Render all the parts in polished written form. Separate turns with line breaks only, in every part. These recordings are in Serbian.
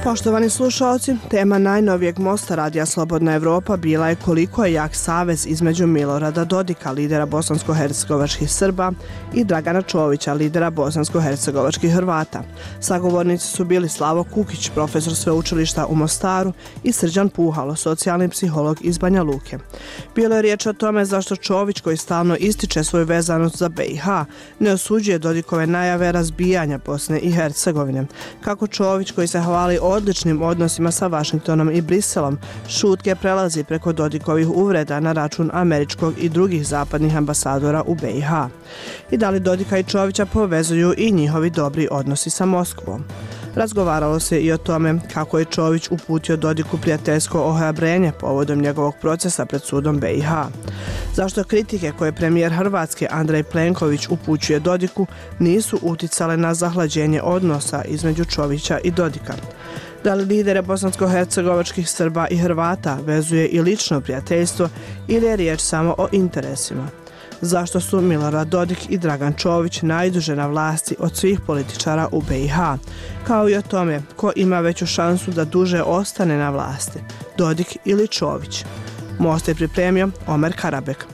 Poštovani slušalci, tema najnovijeg mosta Radija Slobodna Evropa bila je koliko je jak savez između Milorada Dodika, lidera bosansko-hercegovačkih Srba, i Dragana Čovića, lidera bosansko-hercegovačkih Hrvata. Sagovornici su bili Slavo Kukić, profesor sveučilišta u Mostaru, i Srđan Puhalo, socijalni psiholog iz Banja Luke. Bilo je riječ o tome zašto Čović, koji stalno ističe svoju vezanost za BiH, ne osuđuje Dodikove najave razbijanja Bosne i Hercegovine. Kako Čović, koji se hvali odličnim odnosima sa Vašingtonom i Briselom, šutke prelazi preko Dodikovih uvreda na račun američkog i drugih zapadnih ambasadora u BiH. I da li Dodika i Čovića povezuju i njihovi dobri odnosi sa Moskvom? Razgovaralo se i o tome kako je Čović uputio Dodiku prijateljsko ohrabrenje povodom njegovog procesa pred sudom BiH. Zašto kritike koje premijer Hrvatske Andrej Plenković upućuje Dodiku nisu uticale na zahlađenje odnosa između Čovića i Dodika? Da li lidere bosansko-hercegovačkih Srba i Hrvata vezuje i lično prijateljstvo ili je riječ samo o interesima? Zašto su Milorad Dodik i Dragan Čović najduže na vlasti od svih političara u BiH, kao i o tome ko ima veću šansu da duže ostane na vlasti, Dodik ili Čović? Most je pripremio Omer Karabek.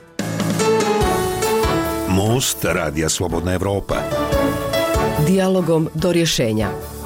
Most Radija Slobodna Evropa.
Dijalogom do rješenja.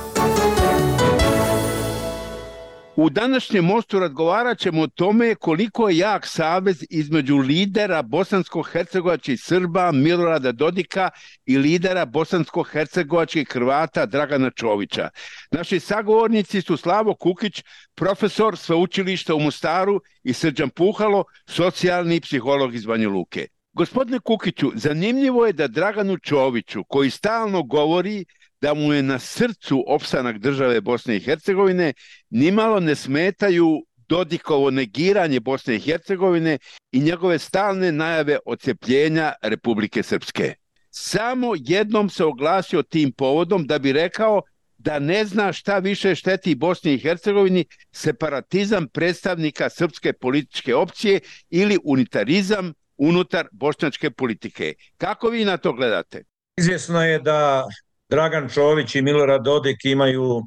U današnjem mostu razgovarat ćemo o tome koliko je jak savez između lidera bosansko-hercegovačkih Srba Milorada Dodika i lidera bosansko-hercegovačkih Hrvata Dragana Čovića. Naši sagovornici su Slavo Kukić, profesor sveučilišta u Mostaru, i Srđan Puhalo, socijalni psiholog iz Banja Luke. Gospodine Kukiću, zanimljivo je da Draganu Čoviću, koji stalno govori da mu je na srcu opstanak države Bosne i Hercegovine, nimalo ne smetaju Dodikovo negiranje Bosne i Hercegovine i njegove stalne najave odcepljenja Republike Srpske. Samo jednom se oglasio tim povodom da bi rekao da ne zna šta više šteti Bosni i Hercegovini, separatizam predstavnika srpske političke opcije ili unitarizam unutar bošnjačke politike. Kako vi na to gledate?
Izvjesno je da Dragan Čović i Milorad Dodik imaju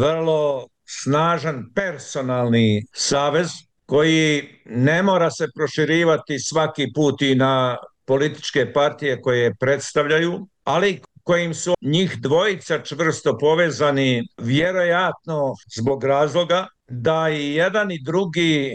vrlo snažan personalni savez koji ne mora se proširivati svaki put i na političke partije koje predstavljaju, ali kojim su njih dvojica čvrsto povezani, vjerojatno zbog razloga da i jedan i drugi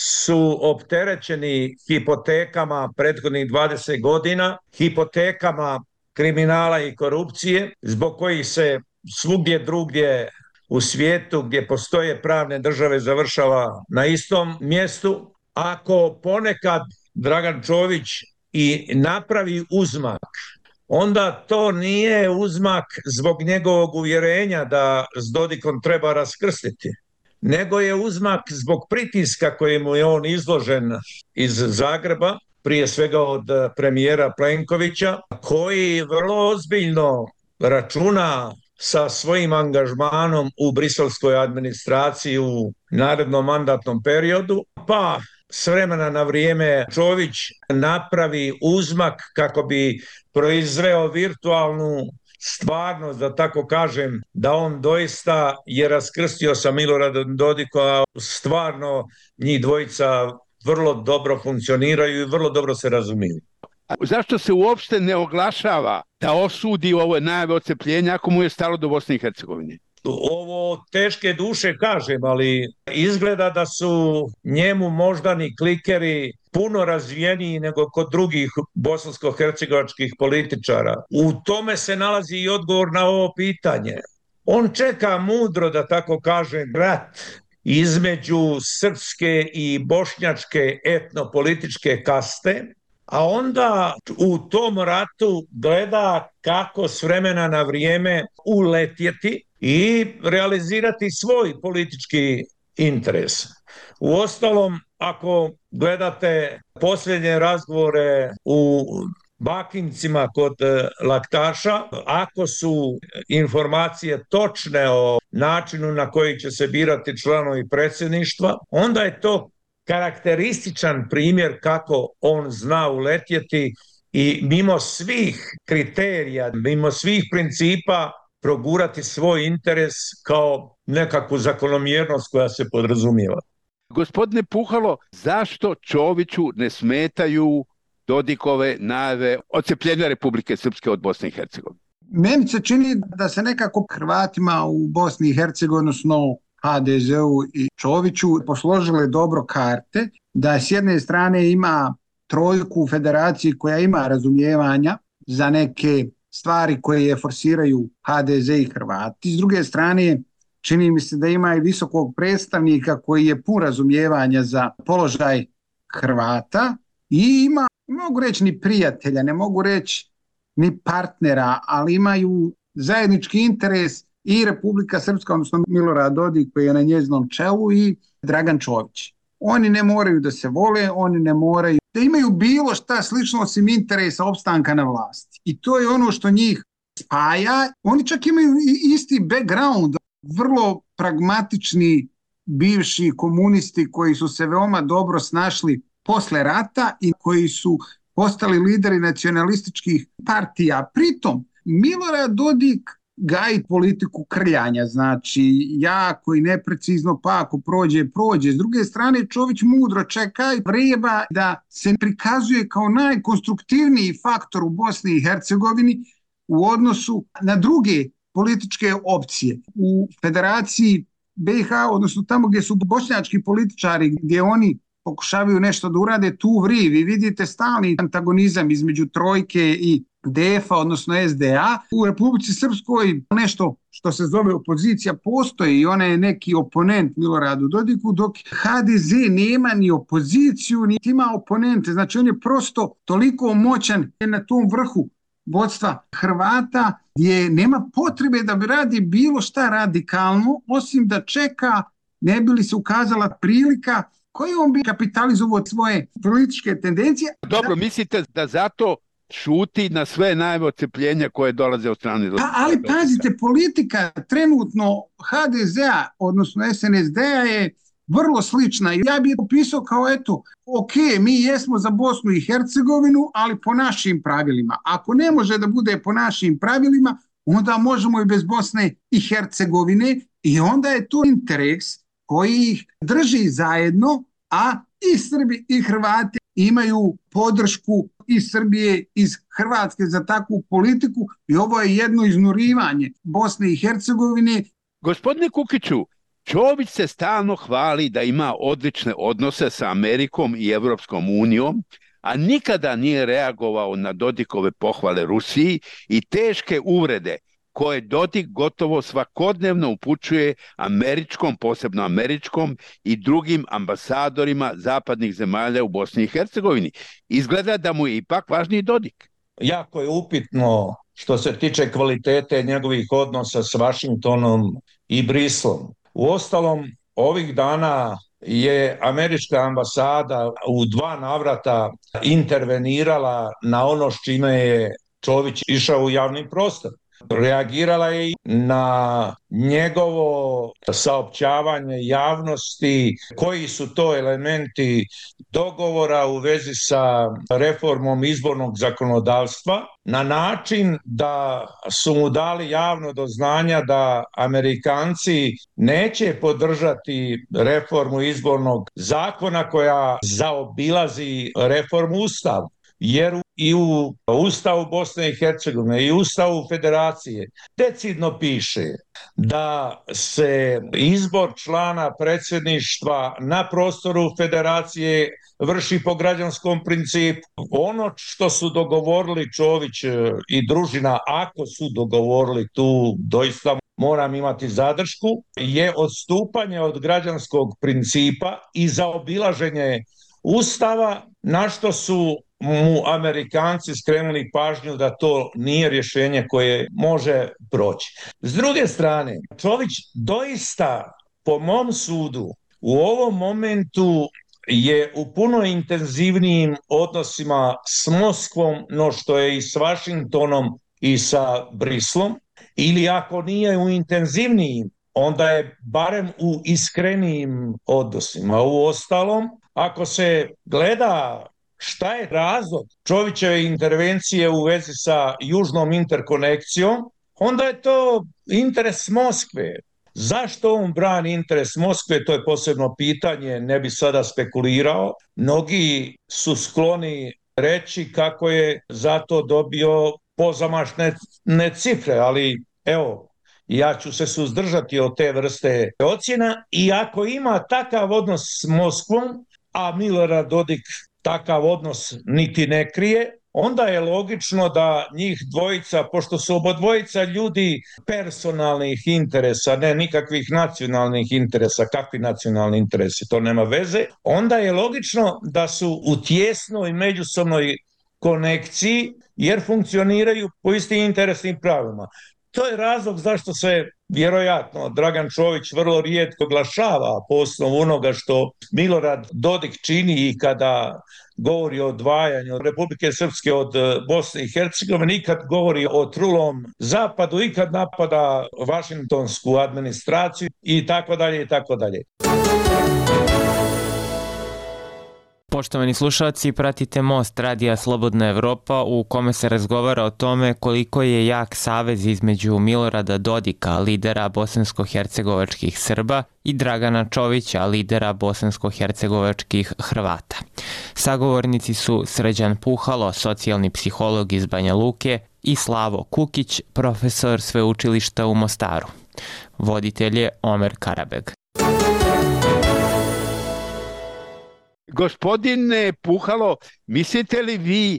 su opterećeni hipotekama prethodnih 20 godina, hipotekama kriminala i korupcije, zbog kojih se svugdje drugdje u svijetu gdje postoje pravne države završava na istom mjestu. Ako ponekad Dragan Čović i napravi uzmak, onda to nije uzmak zbog njegovog uvjerenja da s Dodikom treba raskrstiti, nego je uzmak zbog pritiska kojemu je on izložen iz Zagreba, prije svega od premijera Plenkovića, koji vrlo ozbiljno računa sa svojim angažmanom u briselskoj administraciji u narednom mandatnom periodu, pa s vremena na vrijeme Čović napravi uzmak kako bi proizveo virtualnu stvarnost, da tako kažem, da on doista je raskrstio sa Miloradom Dodikom, a stvarno njih dvojica vrlo dobro funkcioniraju i vrlo dobro se razumiju.
Zašto se uopšte ne oglašava da osudi ove najave odcepljenja ako mu je stalo do Bosne i Hercegovine?
Ovo teške duše kažem, ali izgleda da su njemu moždani klikeri puno razvijeniji nego kod drugih bosansko-hercegovačkih političara. U tome se nalazi i odgovor na ovo pitanje. On čeka mudro, da tako kažem, rat između srpske i bošnjačke etnopolitičke kaste, a onda u tom ratu gleda kako s vremena na vrijeme uletjeti i realizirati svoj politički interes. Uostalom, ako gledate posljednje razgovore u Bakincima kod Laktaša, ako su informacije točne o načinu na koji će se birati članovi predsjedništva, onda je to karakterističan primjer kako on zna uletjeti i mimo svih kriterija, mimo svih principa progurati svoj interes kao nekakvu zakonomjernost koja se podrazumijeva.
Gospodine Puhalo, zašto Čoviću ne smetaju Dodikove najave odcepljenja Republike Srpske od Bosne i Hercegovine?
Meni se čini da se nekako Hrvatima u Bosni i Hercegovini, odnosno HDZ-u i Čoviću, posložile dobro karte, da s jedne strane ima trojku u federaciji koja ima razumijevanja za neke stvari koje forsiraju HDZ i Hrvati. S druge strane, čini mi se da ima i visokog predstavnika koji je pun razumijevanja za položaj Hrvata i ima, mogu reći ni prijatelja, ne mogu reći ni partnera, ali imaju zajednički interes i Republika Srpska, odnosno Milorad Dodik koji je na njezinom čelu i Dragan Čović. Oni ne moraju da se vole, oni ne moraju da imaju bilo šta slično osim interesa opstanka na vlasti. I to je ono što njih spaja. Oni čak imaju isti background, vrlo pragmatični bivši komunisti koji su se veoma dobro snašli posle rata i koji su postali lideri nacionalističkih partija. Pritom, Milorad Dodik gaji politiku krljanja, znači jako i neprecizno, pa ako prođe, prođe. S druge strane, Čović mudro čeka i vreba da se prikazuje kao najkonstruktivniji faktor u Bosni i Hercegovini u odnosu na druge političke opcije. U Federaciji BiH, odnosno tamo gdje su bošnjački političari, gdje oni pokušavaju nešto da urade, tu vri. Vi vidite stalni antagonizam između trojke i DF-a, odnosno SDA. U Republici Srpskoj nešto što se zove opozicija postoji i ona je neki oponent Miloradu Dodiku, dok HDZ nema ni opoziciju, niti ima oponente. Znači on je prosto toliko moćan na tom vrhu vodstva Hrvata gdje nema potrebe da bi radi bilo šta radikalno, osim da čeka ne bi li se ukazala prilika koju on bi kapitalizovao svoje političke tendencije.
Dobro, mislite da zato šuti na sve najave odcepljenja koje dolaze od strane...
Ali pazite, politika trenutno HDZ-a, odnosno SNSD-a je vrlo slična. Ja bih opisao kao eto, ok, mi jesmo za Bosnu i Hercegovinu, ali po našim pravilima. Ako ne može da bude po našim pravilima, onda možemo i bez Bosne i Hercegovine i onda je to interes koji ih drži zajedno, a i Srbi i Hrvati imaju podršku iz Srbije, iz Hrvatske za takvu politiku i ovo je jedno iznurivanje Bosne i Hercegovine.
Gospodine Kukiću, Čović se stalno hvali da ima odlične odnose sa Amerikom i Evropskom unijom, a nikada nije reagovao na Dodikove pohvale Rusiji i teške uvrede koje Dodik gotovo svakodnevno upućuje američkom, posebno američkom i drugim ambasadorima zapadnih zemalja u Bosni i Hercegovini. Izgleda da mu je ipak važniji Dodik.
Jako je upitno što se tiče kvalitete njegovih odnosa s Vašingtonom i Brislom. Uostalom, ovih dana je američka ambasada u 2 navrata intervenirala na ono s čime je Čović išao u javni prostor. Reagirala je na njegovo saopćavanje javnosti koji su to elementi dogovora u vezi sa reformom izbornog zakonodavstva na način da su mu dali javno do znanja da Amerikanci neće podržati reformu izbornog zakona koja zaobilazi reformu Ustava. Jer i u Ustavu Bosne i Hercegovine i Ustavu Federacije decidno piše da se izbor člana predsjedništva na prostoru Federacije vrši po građanskom principu. Ono što su dogovorili Čović i družina, ako su dogovorili, tu doista moram imati zadršku, je odstupanje od građanskog principa i zaobilaženje Ustava, na što su mu Amerikanci skrenuli pažnju da to nije rješenje koje može proći. S druge strane, Čović doista, po mom sudu, u ovom momentu je u puno intenzivnijim odnosima s Moskvom no što je i s Vašingtonom i sa Brislom, ili ako nije u intenzivnijim, onda je barem u iskrenijim odnosima. Uostalom, ako se gleda šta je razlog Čovićeve intervencije u vezi sa južnom interkonekcijom, onda je to interes Moskve. Zašto on brani interes Moskve, to je posebno pitanje, ne bi sada spekulirao. Mnogi su skloni reći kako je zato dobio pozamašne cifre, ali evo, ja ću se suzdržati od te vrste ocjena i ako ima takav odnos s Moskvom, a Milorad Dodik takav odnos niti ne krije, onda je logično da njih dvojica, pošto su obodvojica ljudi personalnih interesa, ne nikakvih nacionalnih interesa, kakvi nacionalni interesi, to nema veze, onda je logično da su u tijesnoj međusobnoj konekciji jer funkcioniraju po istim interesnim pravilima. To je razlog zašto se vjerojatno Dragan Čović vrlo rijetko oglašava po osnovu onoga što Milorad Dodik čini i kada govori o odvajanju Republike Srpske od Bosne i Hercegovine, i kad govori o trulom zapadu, i kad napada vašingtonsku administraciju i tako dalje i tako dalje.
Poštovani slušalci, pratite Most Radija Slobodna Evropa u kome se razgovara o tome koliko je jak savez između Milorada Dodika, lidera bosansko-hercegovačkih Srba, i Dragana Čovića, lidera bosansko-hercegovačkih Hrvata. Sagovornici su Srđan Puhalo, socijalni psiholog iz Banja Luke, i Slavo Kukić, profesor sveučilišta u Mostaru. Voditelj je Omer Karabeg.
Gospodine Puhalo, mislite li vi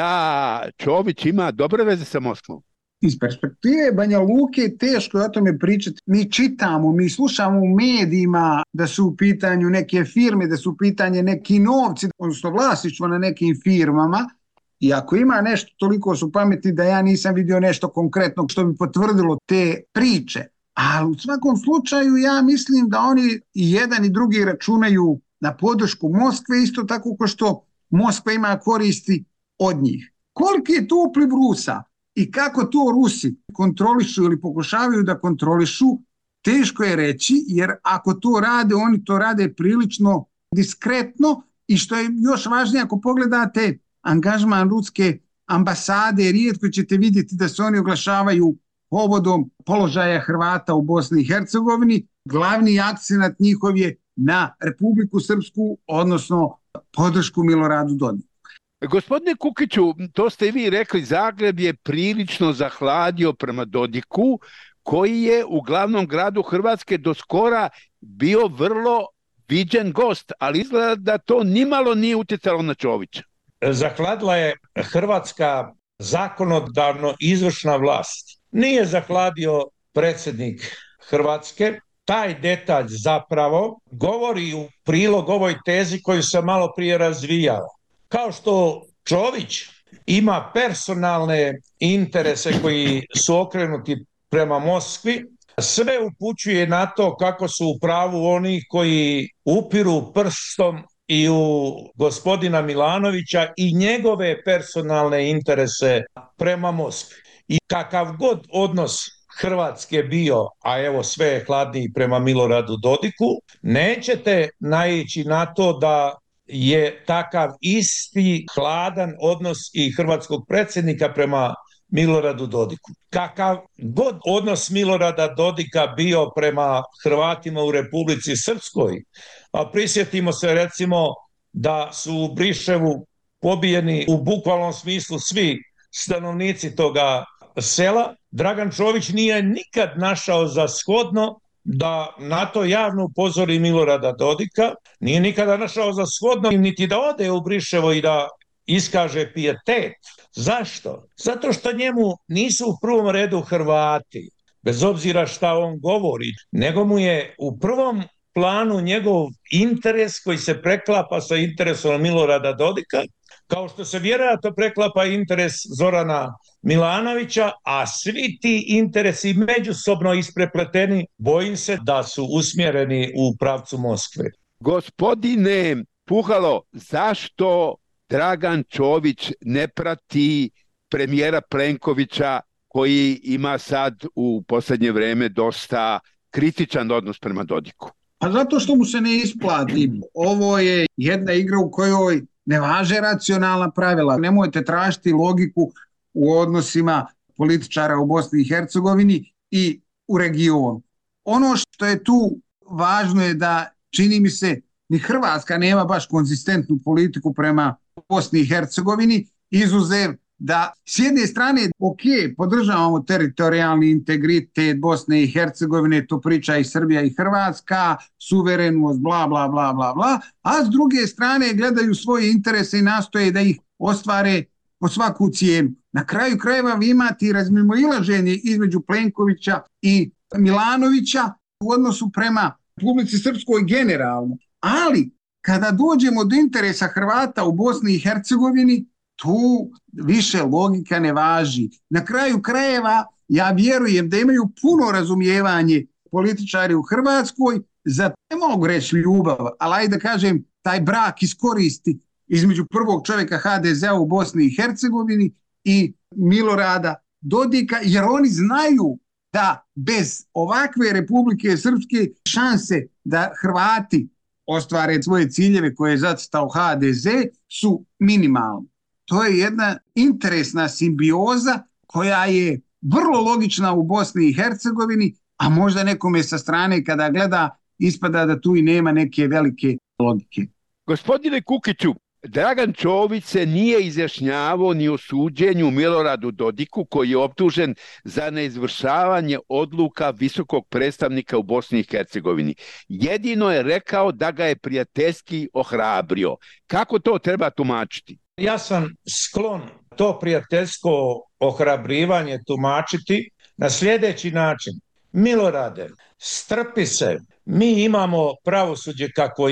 da Čović ima dobre veze sa Moskvom?
Iz perspektive Banja Luke teško je o tome pričati. Mi čitamo, mi slušamo u medijima da su u pitanju neke firme, da su u pitanju neki novci, odnosno vlasništvo na nekim firmama. I ako ima nešto, toliko su pametni da ja nisam vidio nešto konkretno što bi potvrdilo te priče. Ali u svakom slučaju ja mislim da oni i jedan i drugi računaju na podršku Moskve, isto tako kao što Moskva ima koristi od njih. Koliki je to upliv Rusa i kako to Rusi kontrolišu ili pokušavaju da kontrolišu, teško je reći, jer ako to rade, oni to rade prilično diskretno i što je još važnije, ako pogledate angažman ruske ambasade, rijetko ćete vidjeti da se oni oglašavaju povodom položaja Hrvata u Bosni i Hercegovini. Glavni akcenat njihov je na Republiku Srpsku, odnosno podršku Miloradu Dodiku.
Gospodine Kukiću, to ste i vi rekli, Zagreb je prilično zahladio prema Dodiku, koji je u glavnom gradu Hrvatske do skora bio vrlo viđen gost, ali izgleda da to nimalo nije utjecalo na Čovića.
Zahladila je hrvatska zakonodavno izvršna vlast. Nije zahladio predsjednik Hrvatske. Taj detalj zapravo govori u prilog ovoj tezi koju sam malo prije razvijao. Kao što Čović ima personalne interese koji su okrenuti prema Moskvi, sve upućuje na to kako su u pravu oni koji upiru prstom i u gospodina Milanovića i njegove personalne interese prema Moskvi. I kakav god odnos Hrvatske bio, a evo sve je hladniji prema Miloradu Dodiku, nećete naići na to da je takav isti hladan odnos i hrvatskog predsjednika prema Miloradu Dodiku. Kakav god odnos Milorada Dodika bio prema Hrvatima u Republici Srpskoj, a prisjetimo se recimo da su u Briševu pobijeni u bukvalnom smislu svi stanovnici toga sela, Dragan Čović nije nikad našao za shodno da na to javno upozori Milorada Dodika, nije nikada našao za shodno niti da ode u Briševo i da iskaže pijetet. Zašto? Zato što njemu nisu u prvom redu Hrvati, bez obzira šta on govori, nego mu je u prvom planu njegov interes koji se preklapa sa interesom Milorada Dodika, kao što se vjerojatno preklapa interes Zorana Milanovića, a svi ti interesi međusobno isprepleteni, bojim se da su usmjereni u pravcu Moskve.
Gospodine Puhalo, zašto Dragan Čović ne prati premijera Plenkovića koji ima sad u posljednje vrijeme dosta kritičan odnos prema Dodiku?
Pa zato što mu se ne isplati. Ovo je jedna igra u kojoj ne važe racionalna pravila. Nemojte tražiti logiku u odnosima političara u Bosni i Hercegovini i u regionu. Ono što je tu važno je da, čini mi se, ni Hrvatska nema baš konzistentnu politiku prema Bosni i Hercegovini, izuzev da s jedne strane, ok, podržavamo teritorijalni integritet Bosne i Hercegovine, to priča i Srbija i Hrvatska, suverenost, bla, bla, bla, bla, bla, a s druge strane gledaju svoje interese i nastoje da ih ostvare po svaku cijenu. Na kraju krajeva vi imate i razmimoilaženje između Plenkovića i Milanovića u odnosu prema Republici Srpskoj generalno. Ali, kada dođemo do interesa Hrvata u Bosni i Hercegovini, tu više logika ne važi. Na kraju krajeva, ja vjerujem da imaju puno razumijevanje političari u Hrvatskoj za, ne mogu reći ljubav, ali ajde da kažem, taj brak iskoristi između prvog čovjeka HDZ-a u Bosni i Hercegovini i Milorada Dodika, jer oni znaju da bez ovakve Republike Srpske šanse da Hrvati ostvare svoje ciljeve koje je zacrtao HDZ su minimalne. To je jedna interesna simbioza koja je vrlo logična u Bosni i Hercegovini, a možda nekome sa strane kada gleda ispada da tu i nema neke velike logike.
Gospodine Kukiću, Dragan Čović se nije izjašnjavao ni o suđenju Miloradu Dodiku, koji je optužen za neizvršavanje odluka visokog predstavnika u Bosni i Hercegovini. Jedino je rekao da ga je prijateljski ohrabrio. Kako to treba tumačiti?
Ja sam sklon to prijateljsko ohrabrivanje tumačiti na sljedeći način. Milorade, strpi se, mi imamo pravosuđe kako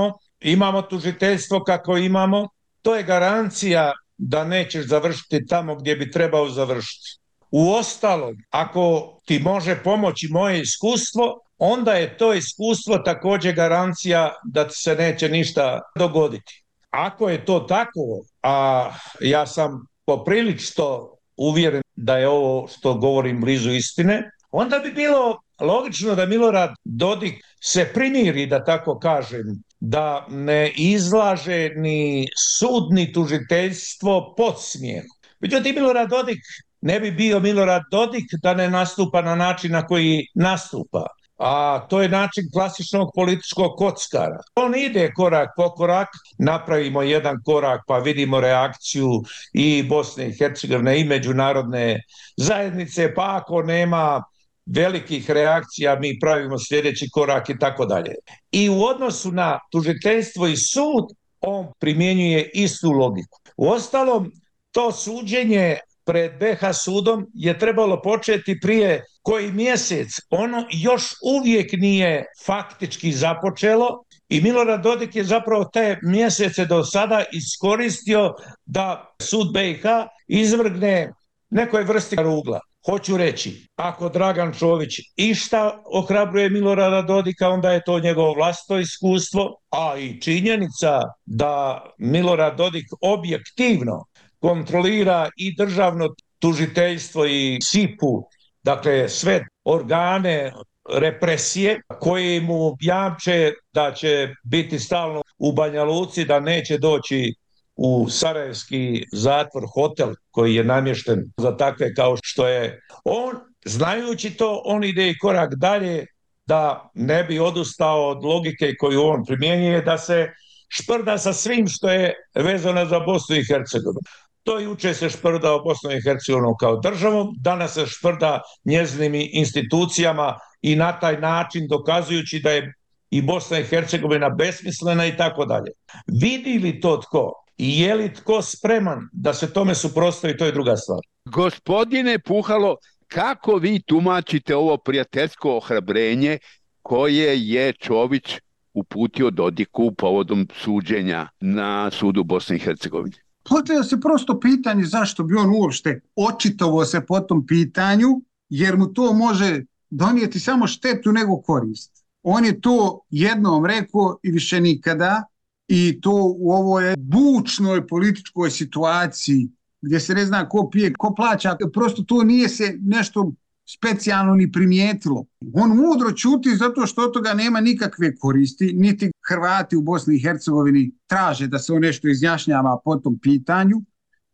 imamo tužiteljstvo kako imamo, to je garancija da nećeš završiti tamo gdje bi trebao završiti. Uostalom, ako ti može pomoći moje iskustvo, onda je to iskustvo također garancija da ti se neće ništa dogoditi. Ako je to tako, a ja sam poprilično uvjeren da je ovo što govorim blizu istine, onda bi bilo logično da Milorad Dodik se primiri, da tako kažem, da ne izlaže ni sud ni tužiteljstvo podsmijehu. Međutim, Milorad Dodik ne bi bio Milorad Dodik da ne nastupa na način na koji nastupa. A to je način klasičnog političkog kockara. On ide korak po korak, napravimo jedan korak pa vidimo reakciju i Bosne i Hercegovine i međunarodne zajednice, pa ako nema velikih reakcija mi pravimo sljedeći korak i tako dalje. I u odnosu na tužiteljstvo i sud on primjenjuje istu logiku. Uostalom, to suđenje pred BiH sudom je trebalo početi prije koji mjesec. Ono još uvijek nije faktički započelo i Milorad Dodik je zapravo te mjesece do sada iskoristio da sud BiH izvrgne nekoj vrsti rugla. Hoću reći, ako Dragan Čović išta ohrabruje Milorada Dodika, onda je to njegovo vlastito iskustvo, a i činjenica da Milorad Dodik objektivno kontrolira i državno tužiteljstvo i SIP-u, dakle sve organe represije koje mu jamče da će biti stalno u Banja Luci, da neće doći u sarajevski zatvor, hotel koji je namješten za takve kao što je on. Znajući to, on ide i korak dalje da ne bi odustao od logike koju on primjenjuje, da se šprda sa svim što je vezano za Bosnu i Hercegovinu. To juče se šprda o Bosnu i Hercegovinu kao državom, danas se šprda njezinim institucijama i na taj način dokazujući da je i Bosna i Hercegovina besmislena i tako dalje. Vidi li to tko i je li tko spreman da se tome suprotstavi, to je druga stvar.
Gospodine Puhalo, kako vi tumačite ovo prijateljsko ohrabrenje koje je Čović uputio Dodiku povodom suđenja na sudu Bosne i Hercegovine?
Postavlja se prosto pitanje zašto bi on uopšte očitovao se po tom pitanju, jer mu to može donijeti samo štetu nego korist. On je to jednom rekao i više nikada, i to u ovoj bučnoj političkoj situaciji gdje se ne zna ko pije, ko plaća, prosto to nije se nešto specijalno ni primijetilo. On mudro ćuti zato što od toga nema nikakve koristi, niti Hrvati u Bosni i Hercegovini traže da se on nešto izjašnjava po tom pitanju.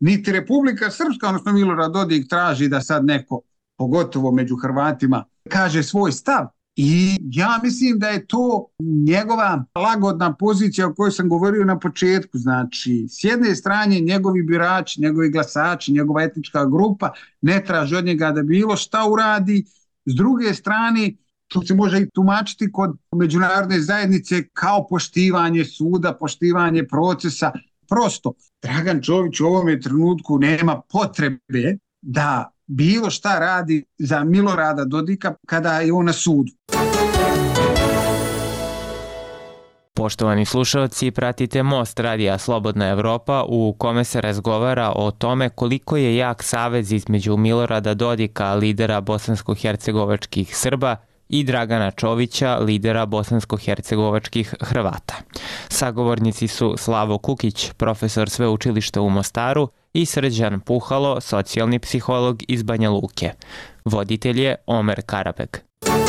niti Republika Srpska, odnosno Milorad Dodik traži da sad neko, pogotovo među Hrvatima, kaže svoj stav. I ja mislim da je to njegova lagodna pozicija o kojoj sam govorio na početku. Znači, s jedne strane njegovi birači, njegovi glasači, njegova etnička grupa ne traži od njega da bilo šta uradi. S druge strane, to se može i tumačiti kod međunarodne zajednice kao poštivanje suda, poštivanje procesa. Prosto, Dragan Čović u ovome trenutku nema potrebe da bilo šta radi za Milorada Dodika kada je on na sudu.
Poštovani slušalci, pratite Most radija Slobodna Evropa u kome se razgovara o tome koliko je jak savez između Milorada Dodika, lidera bosansko-hercegovačkih Srba, i Dragana Čovića, lidera bosansko-hercegovačkih Hrvata. Sagovornici su Slavo Kukić, profesor sveučilišta u Mostaru, i Srđan Puhalo, socijalni psiholog iz Banja Luke. Voditelj je Omer Karapek.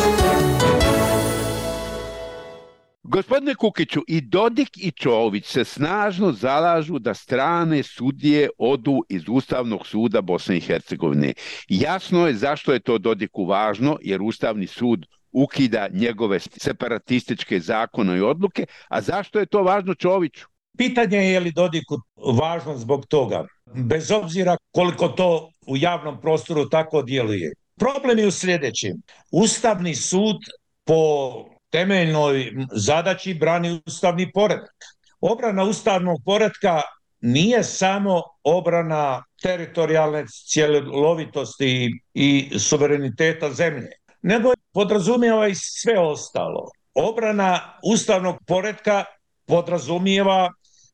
Gospodine Kukiću, i Dodik i Čović se snažno zalažu da strane sudije odu iz Ustavnog suda Bosne i Hercegovine. Jasno je zašto je to Dodiku važno, jer Ustavni sud ukida njegove separatističke zakone i odluke, a zašto je to važno Čoviću?
Pitanje je li Dodiku važno zbog toga, bez obzira koliko to u javnom prostoru tako djeluje. Problem je u sljedećem. Ustavni sud po temeljnoj zadaći brani ustavni poredak. Obrana ustavnog poretka nije samo obrana teritorijalne cjelovitosti i suvereniteta zemlje, nego podrazumijeva i sve ostalo. Obrana ustavnog poretka podrazumijeva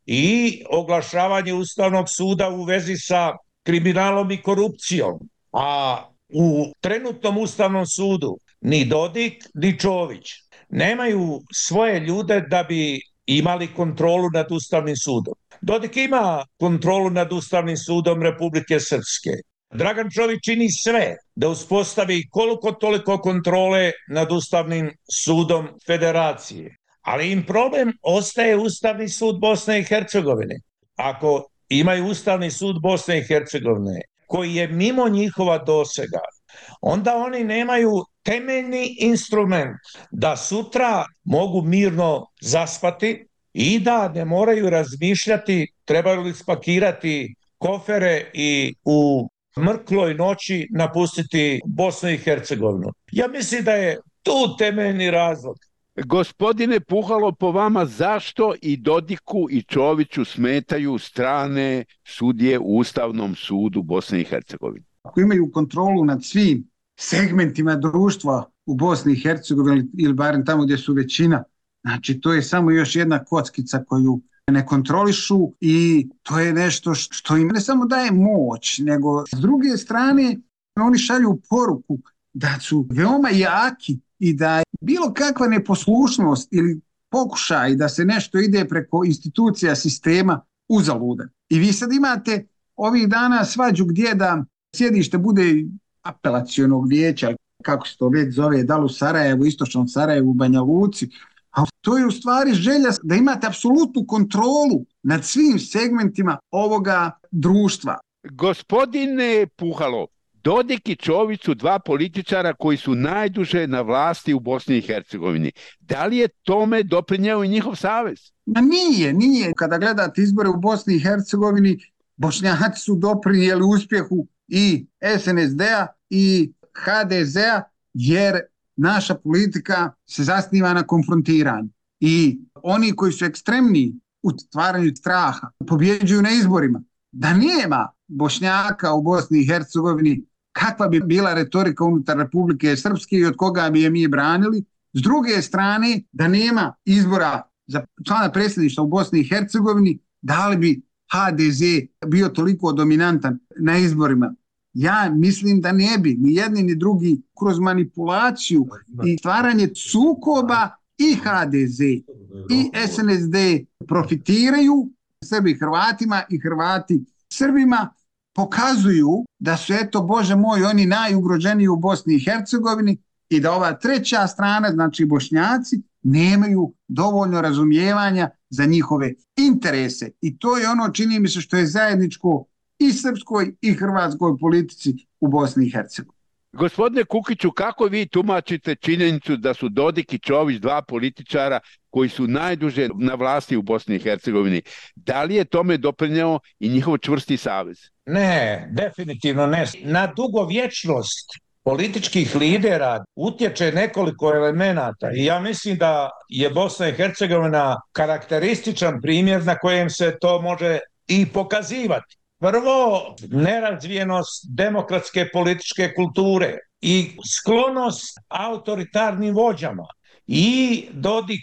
i oglašavanje Ustavnog suda u vezi sa kriminalom i korupcijom. A u trenutnom Ustavnom sudu ni Dodik, ni Čović nemaju svoje ljude da bi imali kontrolu nad Ustavnim sudom. Dodik ima kontrolu nad Ustavnim sudom Republike Srpske. Dragan Čović čini sve da uspostavi koliko toliko kontrole nad Ustavnim sudom Federacije. Ali im problem ostaje Ustavni sud Bosne i Hercegovine. Ako imaju Ustavni sud Bosne i Hercegovine koji je mimo njihova dosega, onda oni nemaju temeljni instrument da sutra mogu mirno zaspati i da ne moraju razmišljati trebaju li spakirati kofere i u mrkloj noći napustiti Bosnu i Hercegovinu. Ja mislim da je tu temeljni razlog.
Gospodine Puhalo, po vama zašto i Dodiku i Čoviću smetaju strane sudije u Ustavnom sudu Bosne i Hercegovine?
Ako imaju kontrolu nad svim segmentima društva u Bosni i Hercegovini ili barem tamo gdje su većina, znači to je samo još jedna kockica koju ne kontrolišu i to je nešto što im ne samo daje moć, nego s druge strane oni šalju poruku da su veoma jaki i da bilo kakva neposlušnost ili pokušaj da se nešto ide preko institucija sistema uzaludan. I vi sad imate ovih dana svađu gdje da sjedište bude apelacionog vijeća, kako se to već zove, da li u Sarajevu, istočnom Sarajevu, u Banja Luci, a to je u stvari želja da imate apsolutnu kontrolu nad svim segmentima ovoga društva.
Gospodine Puhalo, Dodik i Čović su dva političara koji su najduže na vlasti u Bosni i Hercegovini. Da li je tome doprinjeo i njihov savez?
Nije. Kada gledate izbore u Bosni i Hercegovini, Bošnjaci su doprinijeli uspjehu i SNSD-a i HDZ-a, jer naša politika se zasniva na konfrontiranju. I oni koji su ekstremni u stvaranju straha pobjeđuju na izborima. Da nema Bošnjaka u Bosni i Hercegovini, kakva bi bila retorika unutar Republike Srpske i od koga bi je mi branili. S druge strane, da nema izbora za člana predsjedništva u Bosni i Hercegovini, da li bi HDZ bio toliko dominantan na izborima? Ja mislim da ne bi, ni jedni ni drugi, kroz manipulaciju i stvaranje sukoba i HDZ i SNSD profitiraju, Srbi Hrvatima i Hrvati Srbima, pokazuju da su, eto, Bože moj, oni najugroženiji u Bosni i Hercegovini i da ova treća strana, znači Bošnjaci, nemaju dovoljno razumijevanja za njihove interese. I to je ono, čini mi se, što je zajedničko i srpskoj i hrvatskoj politici u Bosni i Hercegovini.
Gospodine Kukiću, kako vi tumačite činjenicu da su Dodik i Čović dva političara koji su najduže na vlasti u Bosni i Hercegovini? Da li je tome doprineo i njihov čvrsti savez?
Ne, definitivno ne. Na dugovječnost političkih lidera utječe nekoliko elemenata i ja mislim da je Bosna i Hercegovina karakterističan primjer na kojem se to može i pokazivati. Prvo, nerazvijenost demokratske političke kulture i sklonost autoritarnim vođama. I Dodik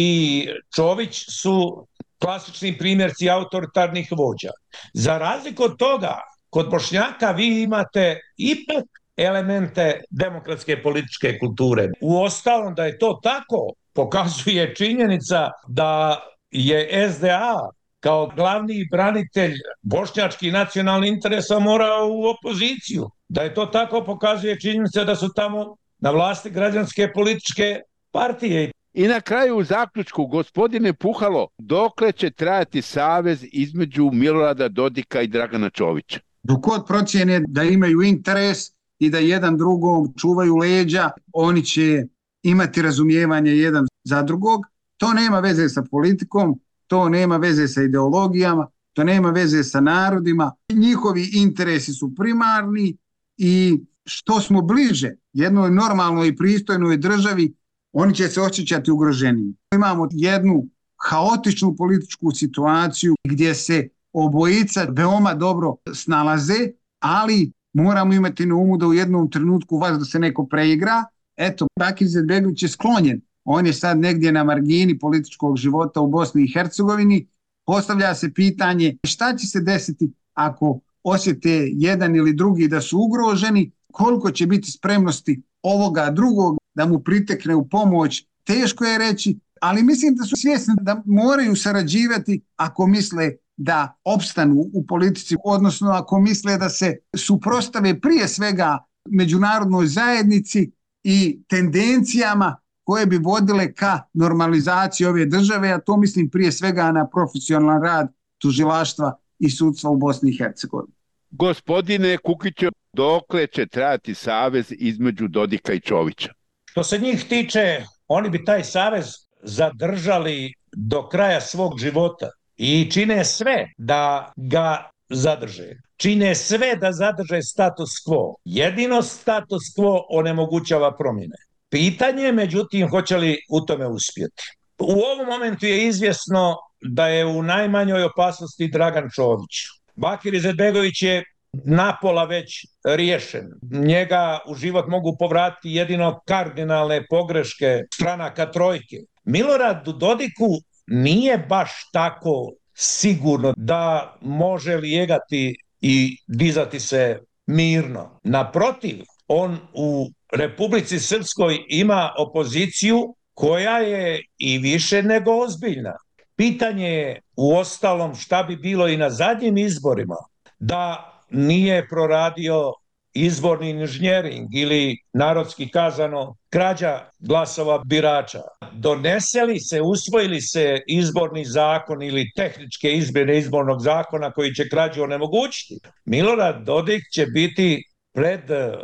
i Čović su klasični primjerci autoritarnih vođa. Za razliku od toga, kod Bošnjaka vi imate ipak elemente demokratske političke kulture. Uostalom, da je to tako, pokazuje činjenica da je SDA kao glavni branitelj bošnjačkih nacionalnih interesa morao u opoziciju. Da je to tako pokazuje činjenica da su tamo na vlasti građanske političke partije.
I na kraju u zaključku, gospodine Puhalo, dokle će trajati savez između Milorada Dodika i Dragana Čovića?
Dok god procjene da imaju interes i da jedan drugom čuvaju leđa, oni će imati razumijevanje jedan za drugog. To nema veze sa politikom, to nema veze sa ideologijama, to nema veze sa narodima. Njihovi interesi su primarni i što smo bliže jednoj normalnoj i pristojnoj državi, oni će se osjećati ugroženiji. Imamo jednu haotičnu političku situaciju gdje se obojica veoma dobro snalaze, ali moramo imati na umu da u jednom trenutku vas da se neko preigra. Eto, Bakir Izetbegović je sklonjen. On je sad negdje na margini političkog života u Bosni i Hercegovini. Postavlja se pitanje šta će se desiti ako osjete jedan ili drugi da su ugroženi, koliko će biti spremnosti ovoga drugog da mu pritekne u pomoć. Teško je reći, ali mislim da su svjesni da moraju sarađivati ako misle da opstanu u politici, odnosno ako misle da se suprotstave prije svega međunarodnoj zajednici i tendencijama koje bi vodile ka normalizaciji ove države, a to mislim prije svega na profesionalan rad tužilaštva i sudstva u Bosni i Hercegovini.
Gospodine Kukiću, dokle će trajati savez između Dodika i Čovića?
Što se njih tiče, oni bi taj savez zadržali do kraja svog života i čine sve da ga zadrže. Čine sve da zadrže status quo. Jedino status quo onemogućava promjene. Pitanje, međutim, hoće li u tome uspjeti. U ovom momentu je izvjesno da je u najmanjoj opasnosti Dragan Čović. Bakir Izetbegović je napola već riješen. Njega u život mogu povratiti jedino kardinalne pogreške stranaka trojke. Miloradu Dodiku nije baš tako sigurno da može lijegati i dizati se mirno. Naprotiv, on u Republici Srpskoj ima opoziciju koja je i više nego ozbiljna. Pitanje je uostalom šta bi bilo i na zadnjim izborima da nije proradio izborni inženjering ili narodski kazano krađa glasova birača. Donese li se, usvoji li se izborni zakon ili tehničke izmjene izbornog zakona koji će krađu onemogućiti, Milorad Dodik će biti pred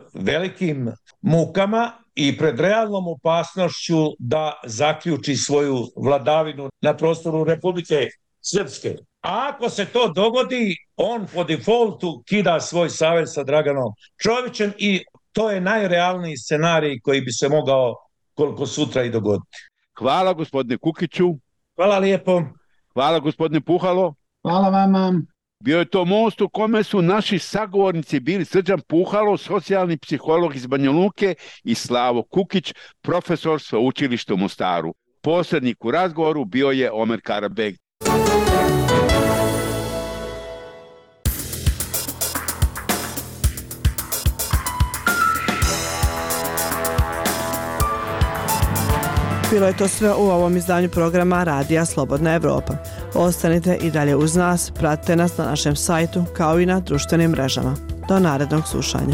velikim mukama i pred realnom opasnošću da zaključi svoju vladavinu na prostoru Republike Srpske. A ako se to dogodi, on po defaultu kida svoj savez sa Draganom Čovićem i to je najrealniji scenarij koji bi se mogao koliko sutra i dogoditi.
Hvala gospodine Kukiću.
Hvala lijepo.
Hvala gospodine Puhalo.
Hvala vama.
Bio je to most u kome su naši sagovornici bili Srđan Puhalo, socijalni psiholog iz Banja Luke, i Slavo Kukić, profesor sveučilišta u Mostaru. Posrednik u razgovoru bio je Omer Karabeg.
Bilo je to sve u ovom izdanju programa Radija Slobodna Evropa. Ostanite i dalje uz nas, pratite nas na našem sajtu kao i na društvenim mrežama. Do narednog slušanja.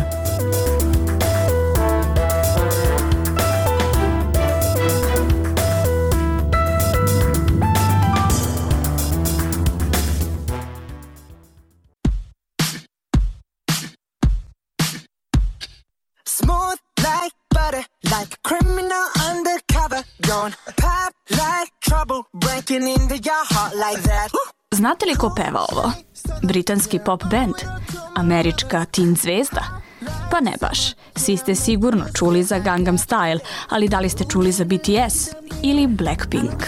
like butter, like a criminal undercover. Don't pop like trouble, breaking into your heart like that.
Znate li ko peva ovo? Britanski pop band? Američka teen zvezda? Pa ne baš. Svi ste sigurno čuli za Gangnam Style, ali da li ste čuli za BTS ili Blackpink?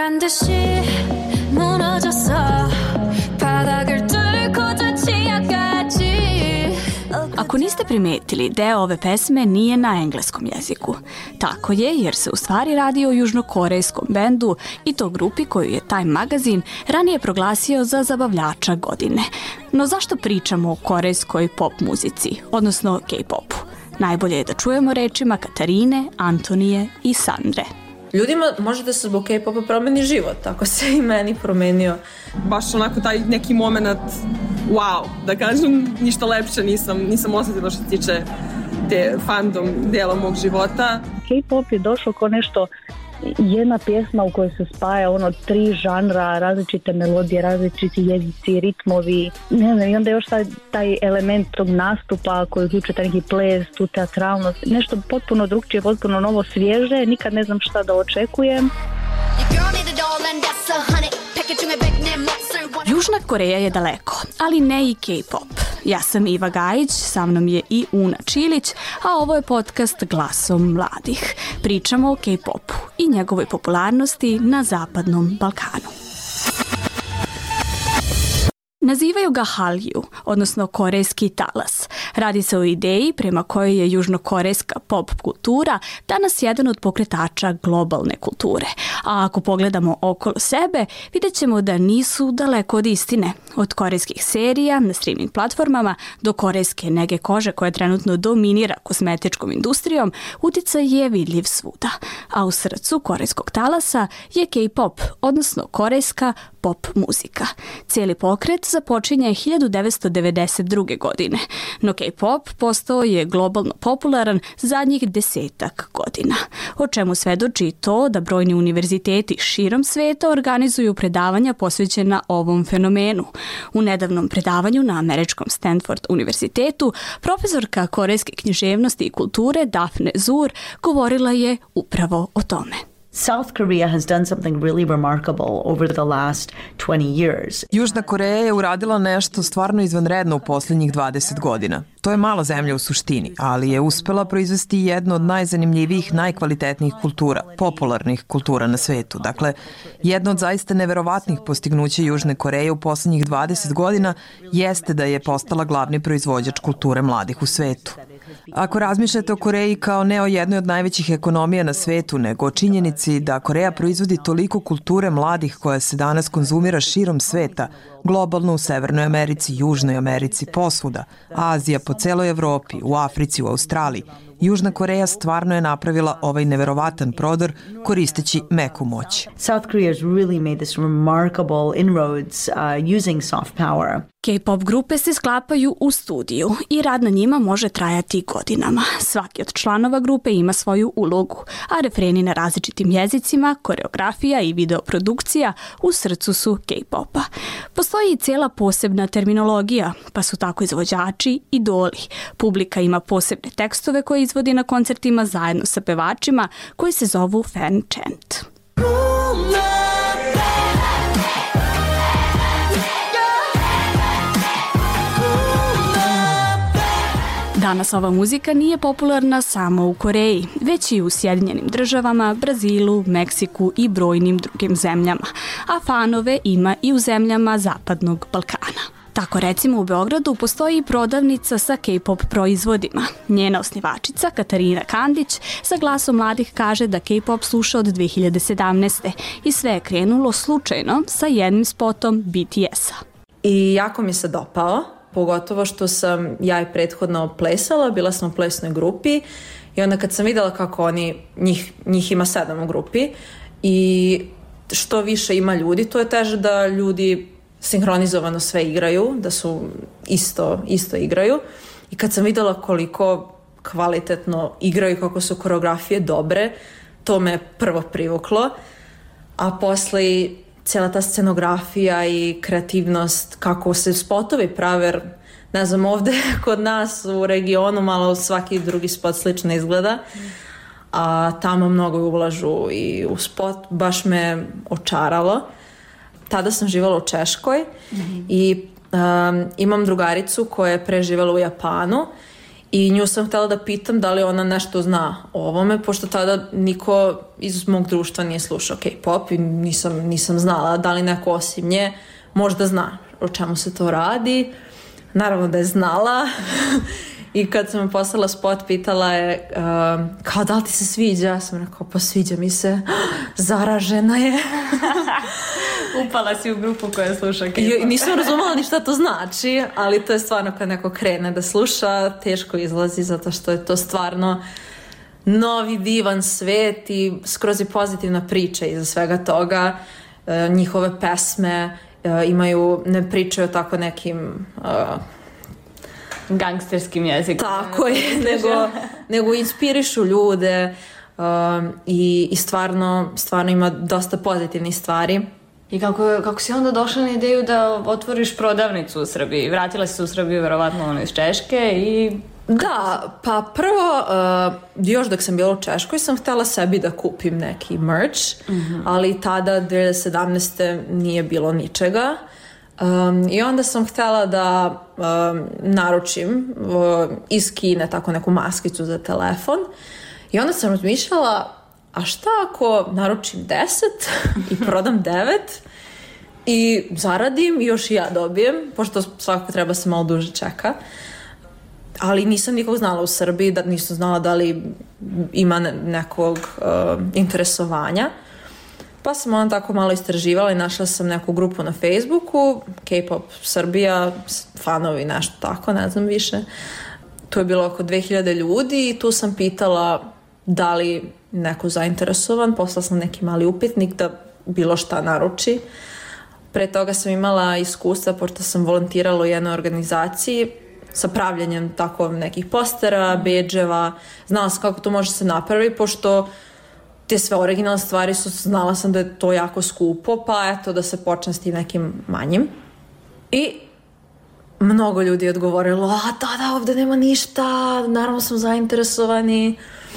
Ako niste primetili, deo ove pesme nije na engleskom jeziku. Tako je, jer se u stvari radi o južnokorejskom bendu i to grupi koju je Time magazin ranije proglasio za zabavljača godine. No zašto pričamo o korejskoj pop muzici, odnosno K-popu? Najbolje je da čujemo rečima Katarine, Antonije i Sandre.
Ljudima može da se zbog K-popa promeni život, tako se i meni promenio.
Baš onako taj neki moment, wow, da kažem, ništa lepše nisam osjetila što se tiče te fandom dela mog života.
K-pop je došao kao nešto, jedna pjesma u kojoj se spaja 3 žanra, različite melodije, različiti jezici, ritmovi, ne znam, i onda još taj element tog nastupa koji uključuje taj neki ples, tu teatralnost, nešto potpuno drugčije, potpuno novo, svježe, nikad ne znam šta da očekujem.
Južna Koreja je daleko, ali ne i K-pop. Ja sam Iva Gajić, sa mnom je i Una Čilić, a ovo je podcast Glasom mladih. Pričamo o K-popu i njegovoj popularnosti na Zapadnom Balkanu. Nazivaju ga Hallyu, odnosno korejski talas. Radi se o ideji prema kojoj je južnokorejska pop kultura danas jedan od pokretača globalne kulture. A ako pogledamo okolo sebe, vidjet ćemo da nisu daleko od istine. Od korejskih serija na streaming platformama do korejske nege kože koja trenutno dominira kozmetičkom industrijom, uticaj je vidljiv svuda. A u srcu korejskog talasa je K-pop, odnosno korejska pop muzika. Cijeli pokret započinje 1992. godine, no K-pop postao je globalno popularan zadnjih 10 godina, o čemu svedoči to da brojni univerziteti širom sveta organizuju predavanja posvećena ovom fenomenu. U nedavnom predavanju na američkom Stanford univerzitetu profesorka korejske književnosti i kulture Daphne Zur govorila je upravo o tome.
South Korea has done something really remarkable over the last 20 years.
Južna Koreja je uradila nešto stvarno izvanredno u posljednjih 20 godina. To je mala zemlja u suštini, ali je uspela proizvesti jednu od najzanimljivijih, najkvalitetnijih kultura, popularnih kultura na svetu. Dakle, jedno od zaista neverovatnih postignuća Južne Koreje u posljednjih 20 godina jeste da je postala glavni proizvođač kulture mladih u svetu. Ako razmišljate o Koreji kao ne o jednoj od najvećih ekonomija na svetu, nego o činjenici da Koreja proizvodi toliko kulture mladih koja se danas konzumira širom sveta, globalno u Severnoj Americi, Južnoj Americi, posvuda, Azija, po celoj Evropi, u Africi, u Australiji, Južna Koreja stvarno je napravila ovaj neverovatan prodor koristeći meku moć.
South Korea has really made this remarkable inroads using soft power.
K-pop grupe se sklapaju u studiju i rad na njima može trajati godinama. Svaki od članova grupe ima svoju ulogu, a refreni na različitim jezicima, koreografija i videoprodukcija u srcu su K-popa. Postoji i cijela posebna terminologija, pa su tako izvođači idoli. Publika ima posebne tekstove koje izvodi na koncertima zajedno sa pevačima koji se zovu fan chant. Danas ova muzika nije popularna samo u Koreji, već i u Sjedinjenim Državama, Brazilu, Meksiku i brojnim drugim zemljama, a fanove ima i u zemljama Zapadnog Balkana. Tako recimo u Beogradu postoji prodavnica sa K-pop proizvodima. Njena osnivačica Katarina Kandić sa Glasom mladih kaže da K-pop sluša od 2017. i sve je krenulo slučajno sa jednim spotom BTS-a.
I jako mi se dopao. Pogotovo što sam ja i prethodno plesala, bila sam u plesnoj grupi i onda kad sam vidjela kako njih ima 7 u grupi i što više ima ljudi, to je teže da ljudi sinhronizovano sve igraju, da su isto igraju. I kad sam vidjela koliko kvalitetno igraju, kako su koreografije dobre, to me prvo privuklo, a posle cijela ta scenografija i kreativnost, kako se spotovi prave, ne znam, ovde kod nas u regionu malo svaki drugi spot slično izgleda, a tamo mnogo ulažu i u spot, baš me očaralo. Tada sam živala u Češkoj i imam drugaricu koja je preživjela u Japanu i nju sam htjela da pitam da li ona nešto zna o ovome, pošto tada niko iz mog društva nije slušao K-pop i nisam znala da li neko osim nje možda zna o čemu se to radi. Naravno da je znala i kad sam me poslala spot, pitala je kao da li ti se sviđa? Ja sam rekao pa sviđa mi se. Zaražena je.
Upala si u grupu koja sluša K-pop.
Nisam razumela ni šta to znači, ali to je stvarno kad neko krene da sluša, teško izlazi zato što je to stvarno novi divan svet i skroz i pozitivna priča iza svega toga. Njihove pesme imaju, ne pričaju tako nekim
gangsterskim jezikom.
Tako je, nego inspirišu ljude i stvarno ima dosta pozitivnih stvari.
I kako si onda došla na ideju da otvoriš prodavnicu u Srbiji? Vratila si se u Srbiju verovatno iz Češke i...
Da, pa prvo, još dok sam bila u Češkoj sam htjela sebi da kupim neki merch, ali tada 2017. nije bilo ničega. I onda sam htjela da naručim iz Kine tako neku maskicu za telefon i onda sam razmišljala, a šta ako naručim 10 i prodam 9 i zaradim i još i ja dobijem, pošto svakako treba se malo duže čeka. Ali nisam nikog znala u Srbiji, nisam znala da li ima nekog interesovanja. Pa sam onda tako malo istraživala i našla sam neku grupu na Facebooku, K-pop Srbija, fanovi, nešto tako, ne znam više. Tu je bilo oko 2000 ljudi i tu sam pitala da li neko zainteresovan, poslala sam neki mali upitnik da bilo šta naruči. Pre toga sam imala iskustva, pošto sam volontirala u jednoj organizaciji sa pravljanjem tako nekih postera, bedževa. Znala sam kako to može se napraviti, pošto te sve originalne stvari znala sam da je to jako skupo, pa eto da se počne s tim nekim manjim. I mnogo ljudi je odgovorilo, da, ovdje nema ništa, naravno sam zainteresovani.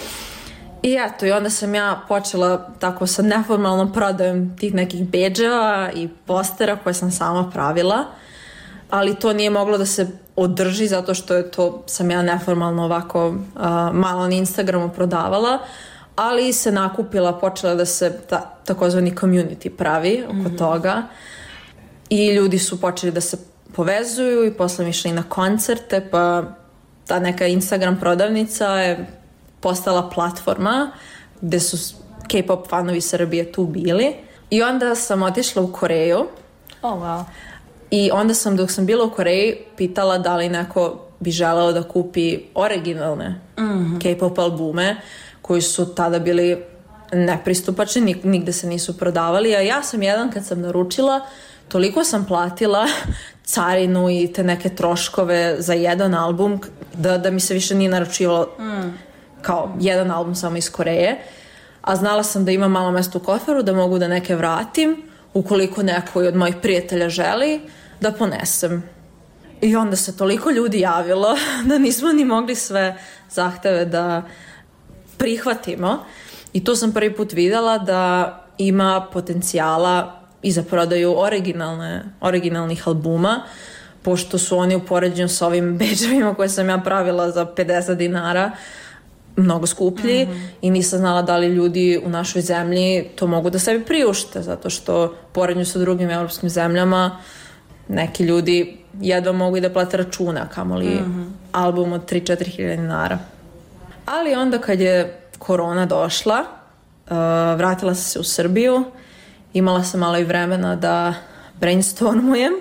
I eto, i onda sam ja počela tako sa neformalnom prodajom tih nekih bedževa i postera koje sam sama pravila, ali to nije moglo da se održi zato što je to sam ja neformalno ovako malo na Instagramu prodavala, ali se nakupila, počela da se takozvani community pravi oko toga i ljudi su počeli da se povezuju i posle mi išli na koncerte, pa ta neka Instagram prodavnica je postala platforma gde su K-pop fanovi Srbije tu bili i onda sam otišla u Koreju.
Wow.
I onda sam, dok sam bila u Koreji, pitala da li neko bi želeo da kupi originalne K-pop albume koji su tada bili nepristupačni, nigde se nisu prodavali, a ja sam jedan kad sam naručila, toliko sam platila carinu i te neke troškove za jedan album da mi se više nije naručivalo kao jedan album samo iz Koreje, a znala sam da imam malo mjesto u koferu, da mogu da neke vratim ukoliko neko od mojih prijatelja želi da ponesem. I onda se toliko ljudi javilo da nismo ni mogli sve zahteve da prihvatimo. I tu sam prvi put videla da ima potencijala i za prodaju originalnih albuma, pošto su oni u poređenju s ovim bedževima koje sam ja pravila za 50 dinara mnogo skuplji i nisam znala da li ljudi u našoj zemlji to mogu da sebi priušte, zato što porednju sa drugim evropskim zemljama neki ljudi jedva mogu i da plate računa, kamoli album od 3-4 hiljade dinara. Ali onda kad je korona došla, vratila sam se u Srbiju, imala sam malo i vremena da brainstormujem,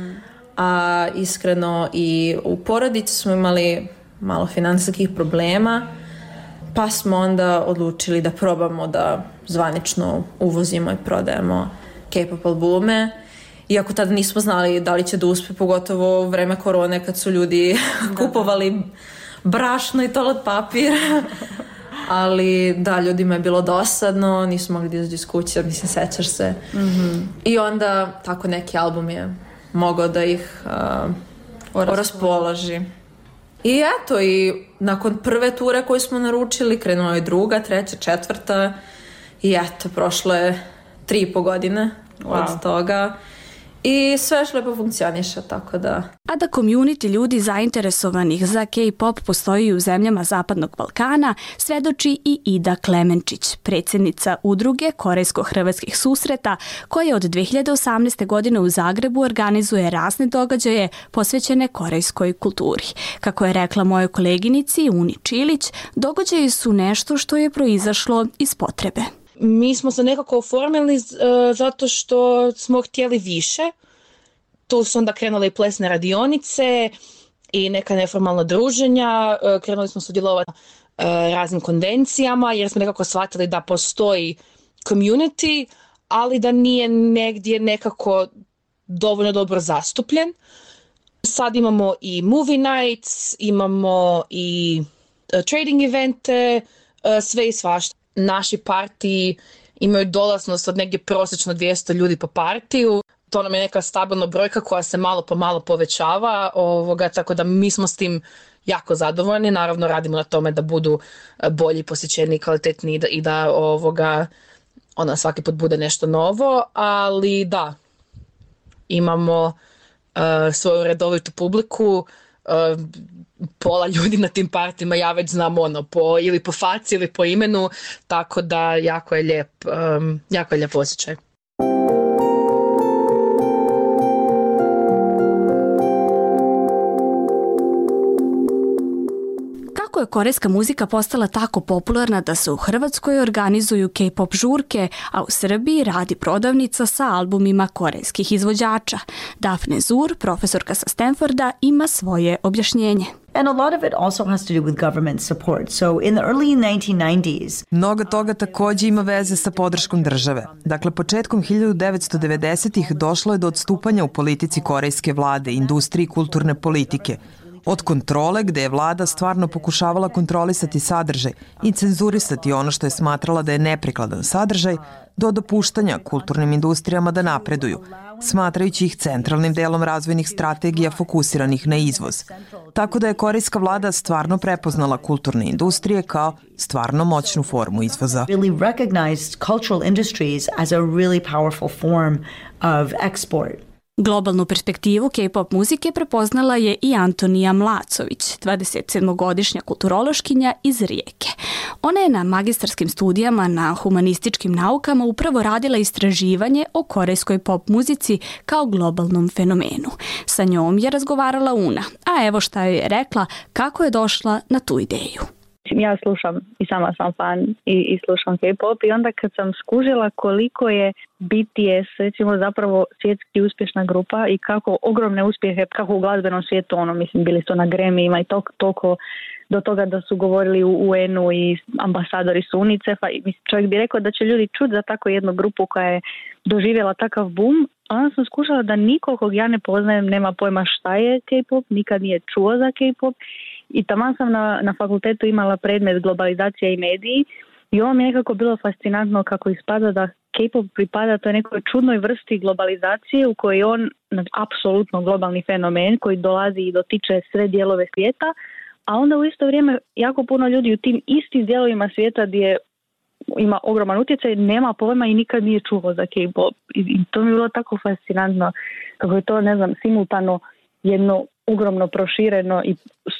a iskreno i u porodici smo imali malo finansijskih problema, pa smo onda odlučili da probamo da zvanično uvozimo i prodajemo K-pop albume. Iako tada nismo znali da li će da uspe, pogotovo u vreme korone kad su ljudi kupovali brašno i toalet papir. Ali da, ljudima je bilo dosadno, nisu mogli da izađu iz kuće, mislim, sećaš se. I onda tako neki album je mogao da ih raspoloži. I eto, i nakon prve ture koju smo naručili, krenula je druga, treća, četvrta i eto, prošlo je 3,5 godine od toga. I sve još lepo funkcioniše, tako da...
A da community ljudi zainteresovanih za K-pop postoji u zemljama Zapadnog Balkana, svedoči i Ida Klemenčić, predsjednica udruge Korejsko-hrvatskih susreta, koja od 2018. godine u Zagrebu organizuje razne događaje posvećene korejskoj kulturi. Kako je rekla mojoj koleginici Uni Čilić, događaji su nešto što je proizašlo iz potrebe.
Mi smo se nekako oformili zato što smo htjeli više. Tu su onda krenule i plesne radionice i neka neformalna druženja. Krenuli smo sudjelovati raznim konvencijama jer smo nekako shvatili da postoji community, ali da nije negdje nekako dovoljno dobro zastupljen. Sad imamo i movie nights, imamo i trading evente, sve i svašta. Naši partiji imaju dolaznost od negdje prosječno 200 ljudi po partiju. To nam je neka stabilna brojka koja se malo po malo povećava, tako da mi smo s tim jako zadovoljni. Naravno radimo na tome da budu bolji, posjećeni, kvalitetni i da svaki put bude nešto novo, ali da, imamo svoju redovitu publiku. Pola ljudi na tim partijima ja već znam ili po faci ili po imenu, tako da jako je lijep osjećaj.
Kako je korejska muzika postala tako popularna da se u Hrvatskoj organizuju K-pop žurke, a u Srbiji radi prodavnica sa albumima korejskih izvođača? Daphne Zur, profesorka sa Stanforda, ima svoje objašnjenje.
And a lot of it also has to do with government support. So in the early 1990s...
Mnogo toga takođe ima veze sa podrškom države. Dakle, početkom 1990-ih došlo je do odstupanja u politici korejske vlade, industriji kulturne politike. Od kontrole, gde je vlada stvarno pokušavala kontrolisati sadržaj i cenzurisati ono što je smatrala da je neprikladan sadržaj, do dopuštanja kulturnim industrijama da napreduju, smatrajući ih centralnim delom razvojnih strategija fokusiranih na izvoz. Tako da je korejska vlada stvarno prepoznala kulturne industrije kao stvarno moćnu formu izvoza.
Really recognized cultural industries as a really powerful form of export.
Globalnu perspektivu K-pop muzike prepoznala je i Antonija Mlacović, 27-godišnja kulturološkinja iz Rijeke. Ona je na magistarskim studijama na humanističkim naukama upravo radila istraživanje o korejskoj pop muzici kao globalnom fenomenu. Sa njom je razgovarala Una, a evo šta joj je rekla kako je došla na tu ideju.
Ja slušam i sama sam fan i slušam K-pop i onda kad sam skužila koliko je BTS recimo zapravo svjetski uspješna grupa i kako ogromne uspjehe kako u glazbenom svijetu, bili su na Grammy-ima i toliko do toga da su govorili u UN-u i ambasadori su UNICEF-a i čovjek bi rekao da će ljudi čuti za tako jednu grupu koja je doživjela takav boom. Onda sam skušala da nikog kog ja ne poznajem nema pojma šta je K-pop, nikad nije čuo za K-pop. I taman sam na fakultetu imala predmet globalizacija i mediji i ovo mi je nekako bilo fascinantno kako ispada da K-pop pripada toj nekoj čudnoj vrsti globalizacije u kojoj je on apsolutno globalni fenomen koji dolazi i dotiče sve dijelove svijeta, a onda u isto vrijeme jako puno ljudi u tim istim dijelovima svijeta gdje ima ogroman utjecaj, nema pojma i nikad nije čuo za K-pop. I to mi je bilo tako fascinantno kako je to, simultano jedno ogromno prošireno i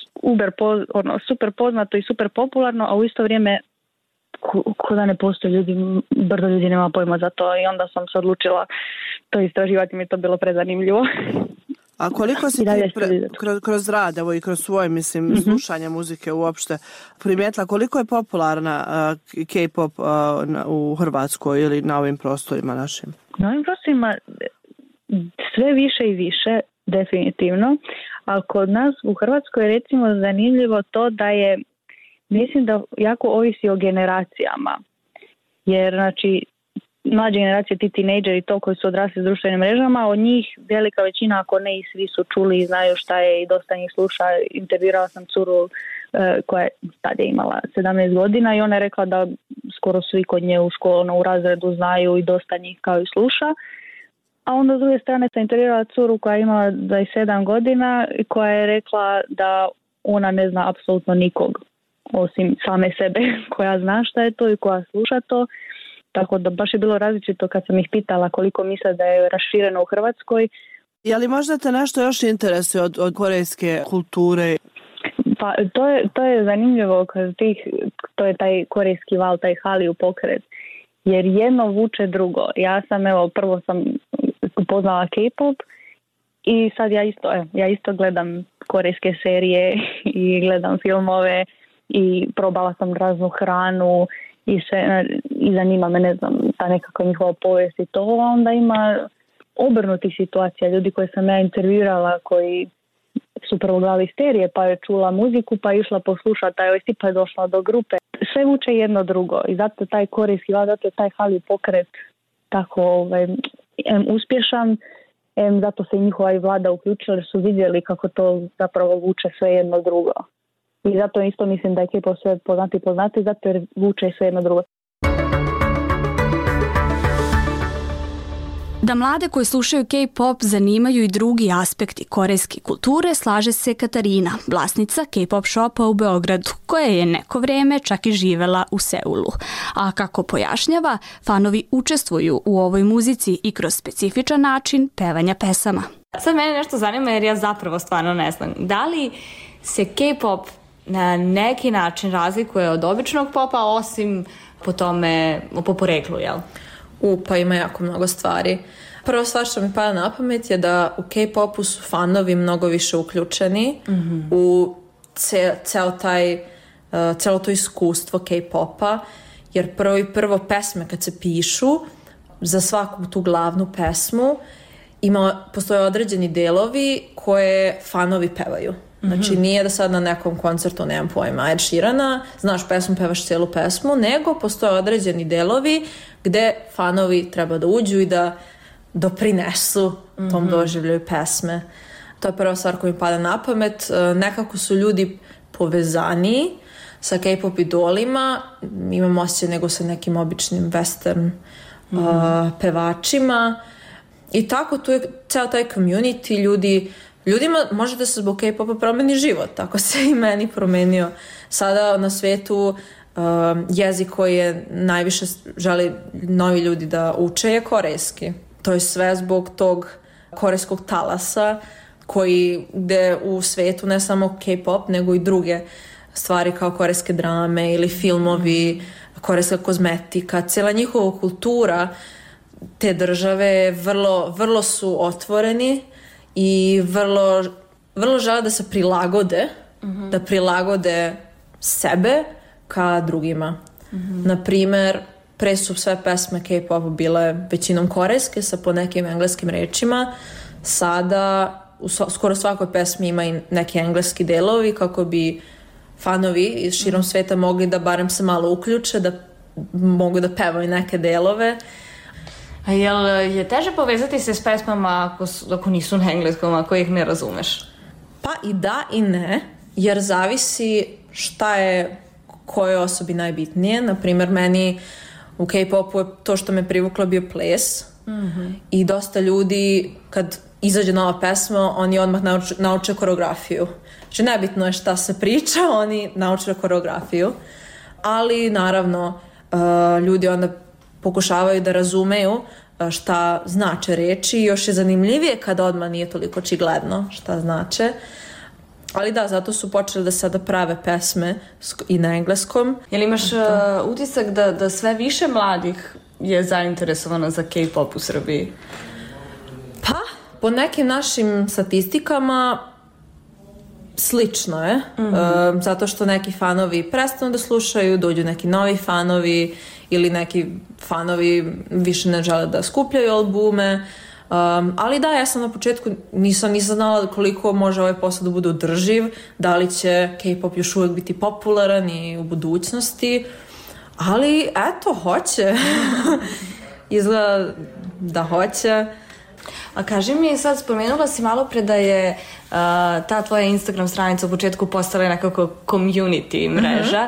super poznato i super popularno, a u isto vrijeme ko da ne postoji ljudi, brdo ljudi nema pojma za to i onda sam se odlučila to istraživati, mi je to bilo prezanimljivo.
A koliko si ti kroz rad, evo i kroz svoje, slušanje muzike uopšte, primijetila koliko je popularna K-pop u Hrvatskoj ili na ovim prostorima našim?
Na ovim prostorima sve više i više, definitivno, ali kod nas u Hrvatskoj je recimo zanimljivo to da je, mislim da jako ovisi o generacijama, jer mlađe generacije, ti tinejdžeri, to koji su odrasli s društvenim mrežama, od njih velika većina, ako ne i svi su čuli i znaju šta je i dosta njih sluša. Intervjuirala sam curu koja je tad je imala 17 godina i ona je rekla da skoro svi kod nje u razredu znaju i dosta njih kao i sluša. A onda s druge strane sam intervjuirala curu koja ima 27 godina i koja je rekla da ona ne zna apsolutno nikog osim same sebe koja zna šta je to i koja sluša to. Tako da baš je bilo različito kad sam ih pitala koliko misle da je rašireno u Hrvatskoj.
Je li možda te nešto još interesuje od korejske kulture?
Pa to je zanimljivo to je taj korejski val, taj Hallyu pokret. Jer jedno vuče drugo. Prvo sam upoznala K-pop i sad ja isto gledam korejske serije i gledam filmove i probala sam raznu hranu i zanima me, ne znam, ta nekakva njihova povijest i to. Onda ima obrnutih situacija, ljudi koje sam ja intervjuirala koji su prvo gledali serije, pa je čula muziku, pa je išla poslušati OST, pa je došla do grupe. Sve vuče jedno drugo i zato taj korejski val, zato je taj Hallyu pokret tako uspješan, zato se i njihova i vlada uključila jer su vidjeli kako to zapravo vuče sve jedno drugo. I zato isto mislim da je K-pop sve poznati, zato jer vuče sve jedno drugo.
Da mlade koji slušaju K-pop zanimaju i drugi aspekti korejske kulture, slaže se Katarina, vlasnica K-pop shopa u Beogradu, koja je neko vreme čak i živela u Seulu. A kako pojašnjava, fanovi učestvuju u ovoj muzici i kroz specifičan način pevanja pesama.
Sad mene nešto zanima jer ja zapravo stvarno ne znam. Da li se K-pop na neki način razlikuje od običnog popa, osim po poreklu, jel?
Pa ima jako mnogo stvari. Prvo stvar što mi pada na pamet je da u K-popu su fanovi mnogo više uključeni u cijelo to iskustvo K-popa, jer prvo pesme kad se pišu, za svaku tu glavnu pesmu postoje određeni delovi koje fanovi pevaju. Znači nije da sad na nekom koncertu, nemam pojma, Ed Sheerana, znaš pesmu, pevaš cijelu pesmu, nego postoje određeni delovi gde fanovi treba da uđu i da doprinesu tom doživljaju pesme. To je prva stvar koja mi pada na pamet. Nekako su ljudi povezaniji sa K-pop idolima, imam osjećaj nego sa nekim običnim western pevačima. I tako tu je ceo taj community, ljudima može da se zbog K-popa promeni život, tako se i meni promenio. Sada na svetu jezik koji je najviše želi novi ljudi da uče je korejski. To je sve zbog tog korejskog talasa gde u svetu ne samo K-pop nego i druge stvari kao korejske drame ili filmovi, korejska kozmetika, cijela njihova kultura te države vrlo su otvoreni i vrlo žele da se prilagode, da prilagode sebe ka drugima. Naprimer, pre su sve pesme K-popa bile većinom korejske sa po nekim engleskim rečima. Sada u skoro svakoj pesmi ima i neki engleski delovi kako bi fanovi iz širom sveta mogli da barem se malo uključe, da mogu da pevaju neke delove.
A je teže povezati se s pesmama ako nisu na engleskom, ako ih ne razumeš?
Pa i da i ne, jer zavisi šta je kojoj osobi najbitnije. Naprimjer, meni u K-popu je to što me privuklo bio ples. I dosta ljudi kad izađe nova pesma, oni odmah nauče koreografiju. Znači nebitno je šta se priča, oni nauče koreografiju. Ali naravno ljudi onda pokušavaju da razumeju šta znače reči. Još je zanimljivije kada odmah nije toliko očigledno šta znače. Ali da, zato su počeli da sada prave pesme i na engleskom.
Jel imaš utisak da sve više mladih je zainteresovano za K-pop u Srbiji?
Pa, po nekim našim statistikama slično je. Zato što neki fanovi prestanu da slušaju, dođu neki novi fanovi ili neki fanovi više ne žele da skupljaju albume. Ali da, ja sam na početku nisam znala koliko može ovaj posao da bude održiv, da li će K-pop još uvijek biti popularan i u budućnosti, ali eto, hoće. Izgleda da hoće.
A kaži mi, sad spomenula si malo pre da je ta tvoja Instagram stranica u početku postala nekako community mreža.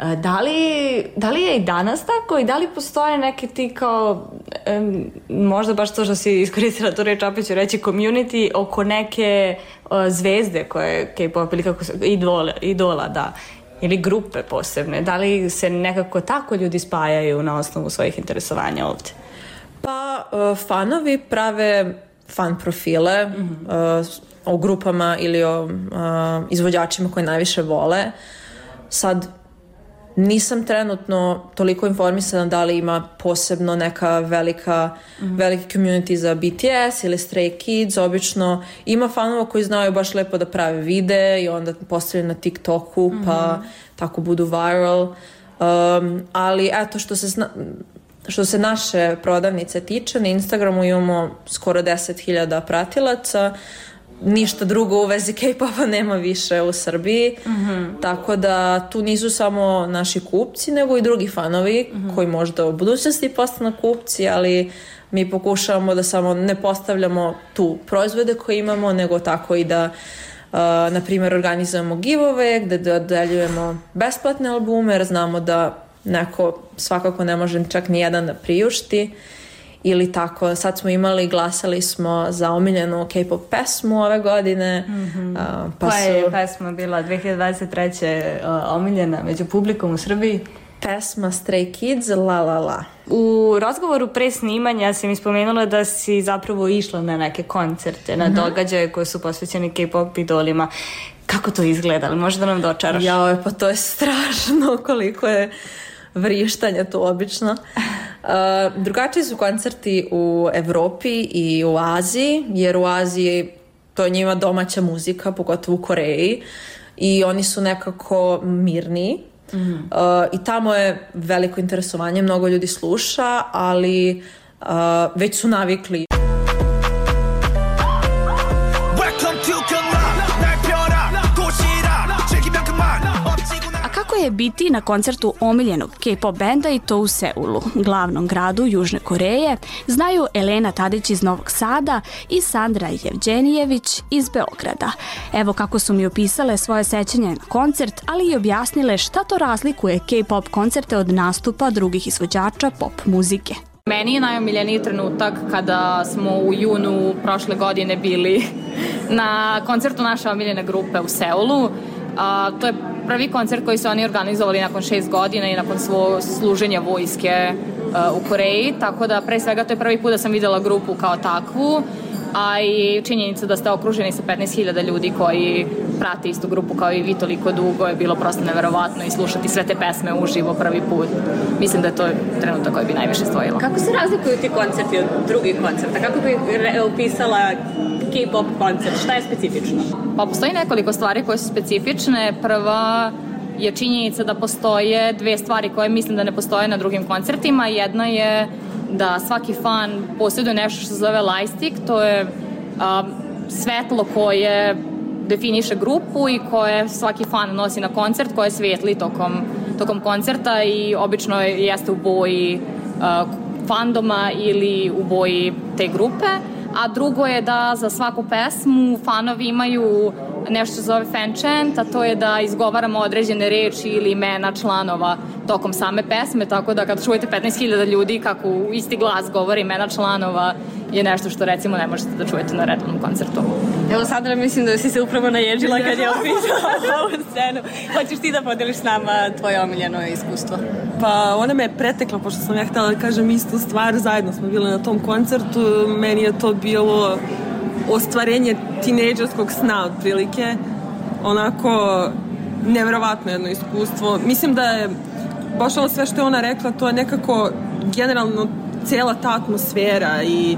Da li je i danas tako i da li postoje neke ti kao, možda baš to što si iskoristila tu reč, opet ću reći community oko neke zvezde koje K-pop ili kako se, idola, da, ili grupe posebne, da li se nekako tako ljudi spajaju na osnovu svojih interesovanja ovde?
Pa fanovi prave fan profile o grupama ili o izvođačima koje najviše vole. Sad nisam trenutno toliko informisana da li ima posebno neka veliki community za BTS ili Stray Kids. Obično ima fanova koji znaju baš lepo da prave videe i onda postavljaju na TikToku pa tako budu viral. Ali eto, što se naše prodavnice tiče, na Instagramu imamo skoro 10.000 pratilaca. Ništa drugo u vezi K-popa nema više u Srbiji, tako da tu nisu samo naši kupci, nego i drugi fanovi koji možda u budućnosti postanu kupci, ali mi pokušavamo da samo ne postavljamo tu proizvode koje imamo, nego tako i da na primjer organizujemo giveaway gde dodeljujemo besplatne albume, jer znamo da neko svakako ne može čak ni jedan da priušti. Ili tako, sad smo glasali smo za omiljenu K-pop pesmu ove godine.
Koja je pesma bila 2023. omiljena među publikom u Srbiji?
Pesma Stray Kids, La La La.
U razgovoru pre snimanja si mi spomenula da si zapravo išla na neke koncerte, na događaje koje su posvećeni K-pop idolima. Kako to izgleda? Ali možda nam dočaraš?
Pa to je strašno koliko je vrištanja tu obično. Drugačiji su koncerti u Evropi i u Aziji, jer u Aziji to je njima domaća muzika, pogotovo u Koreji, i oni su nekako mirniji. I tamo je veliko interesovanje, mnogo ljudi sluša, ali već su navikli.
Kako je biti na koncertu omiljenog K-pop benda i to u Seulu, glavnom gradu Južne Koreje, znaju Elena Tadić iz Novog Sada i Sandra Jevđenijević iz Beograda. Evo kako su mi opisale svoje sećanje na koncert, ali i objasnile šta to razlikuje K-pop koncerte od nastupa drugih izvođača pop muzike.
Meni je najomiljeniji trenutak kada smo u junu prošle godine bili na koncertu naše omiljene grupe u Seulu. To je prvi koncert koji su oni organizovali nakon 6 godina i nakon svog služenja vojske u Koreji, tako da pre svega to je prvi put da sam videla grupu kao takvu, a i činjenica da ste okruženi sa 15.000 ljudi koji prate istu grupu kao i vi toliko dugo je bilo prosto neverovatno i slušati sve te pesme uživo prvi put. Mislim da je to trenutak koji bi najviše stojila.
Kako se razlikuju ti koncerti od drugih koncerta? Kako bi opisala K-pop koncert? Šta je specifično?
Pa postoji nekoliko stvari koje su specifične. Prva je činjenica da postoje dve stvari koje mislim da ne postoje na drugim koncertima. Jedna je da svaki fan posjeduje nešto što se zove lightstick, to je svetlo koje definiše grupu i koje svaki fan nosi na koncert, koje svijetli tokom koncerta i obično jeste u boji fandoma ili u boji te grupe. A drugo je da za svaku pesmu fanovi imaju nešto se zove fan chant, a to je da izgovaramo određene reči ili imena članova tokom same pesme, tako da kad čujete 15.000 ljudi kako u isti glas govori imena članova je nešto što recimo ne možete da čujete na redovnom koncertu.
Evo Sandra, mislim da si se upravo naježila kad je opisala ovu scenu. Hoćeš ti da podeliš s nama tvoje omiljeno iskustvo?
Pa ona me je pretekla, pošto sam ja htjela da kažem istu stvar, zajedno smo bili na tom koncertu, meni je to bilo ostvarenje tinejdžerskog sna otprilike, onako nevjerovatno jedno iskustvo. Mislim da je baš ono sve što je ona rekla, to je nekako generalno cijela ta atmosfera i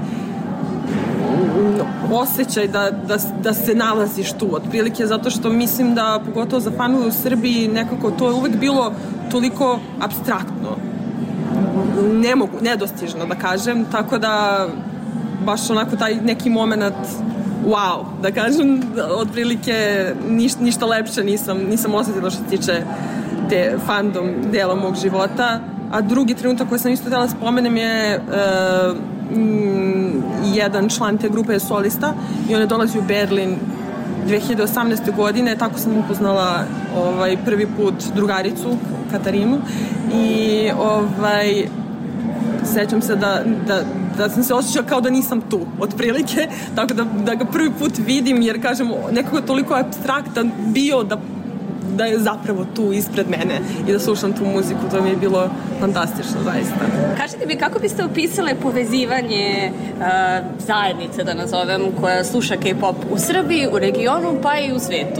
osjećaj da se nalaziš tu otprilike, zato što mislim da pogotovo za fanove u Srbiji nekako to je uvek bilo toliko apstraktno, nedostižno da kažem, tako da baš onako taj neki moment wow, da kažem, otprilike ništa lepše nisam osjetila što se tiče te fandom dela mog života. A drugi trenutak koji sam isto htjela spomenem je jedan član te grupe je solista i on je dolazi u Berlin 2018. godine, tako sam upoznala prvi put drugaricu Katarinu i sećam se da sam se osjećala kao da nisam tu, otprilike, tako da ga prvi put vidim, jer kažem, nekako je toliko apstraktan bio da je zapravo tu ispred mene i da slušam tu muziku, to mi je bilo fantastično, zaista.
Kažite mi, kako biste opisale povezivanje zajednice, da nazovem, koja sluša K-pop u Srbiji, u regionu, pa i u svetu?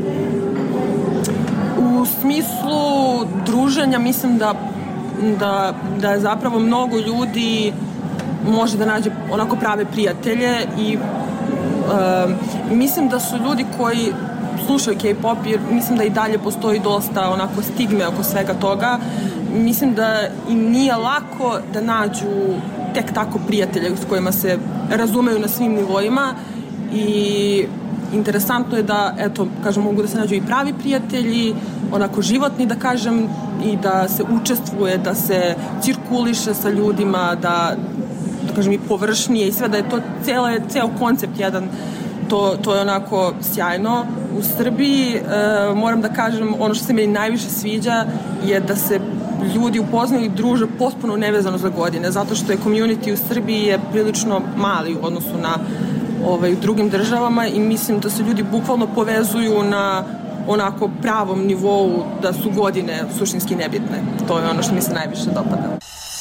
U smislu druženja mislim da je zapravo mnogo ljudi može da nađe onako prave prijatelje i mislim da su ljudi koji slušaju K-pop, jer mislim da i dalje postoji dosta onako stigme oko svega toga. Mislim da im nije lako da nađu tek tako prijatelje s kojima se razumeju na svim nivoima i interesantno je da, eto, kažem, mogu da se nađu i pravi prijatelji, onako životni, da kažem, i da se učestvuje, da se cirkuliše sa ljudima, da kažem, i površnije i sve, da je to ceo koncept jedan, to je onako sjajno. U Srbiji, moram da kažem, ono što se meni najviše sviđa je da se ljudi upoznaju i druže potpuno nevezano za godine, zato što je community u Srbiji je prilično mali u odnosu na u drugim državama i mislim da se ljudi bukvalno povezuju na onako pravom nivou, da su godine suštinski nebitne. To je ono što mi se najviše dopada.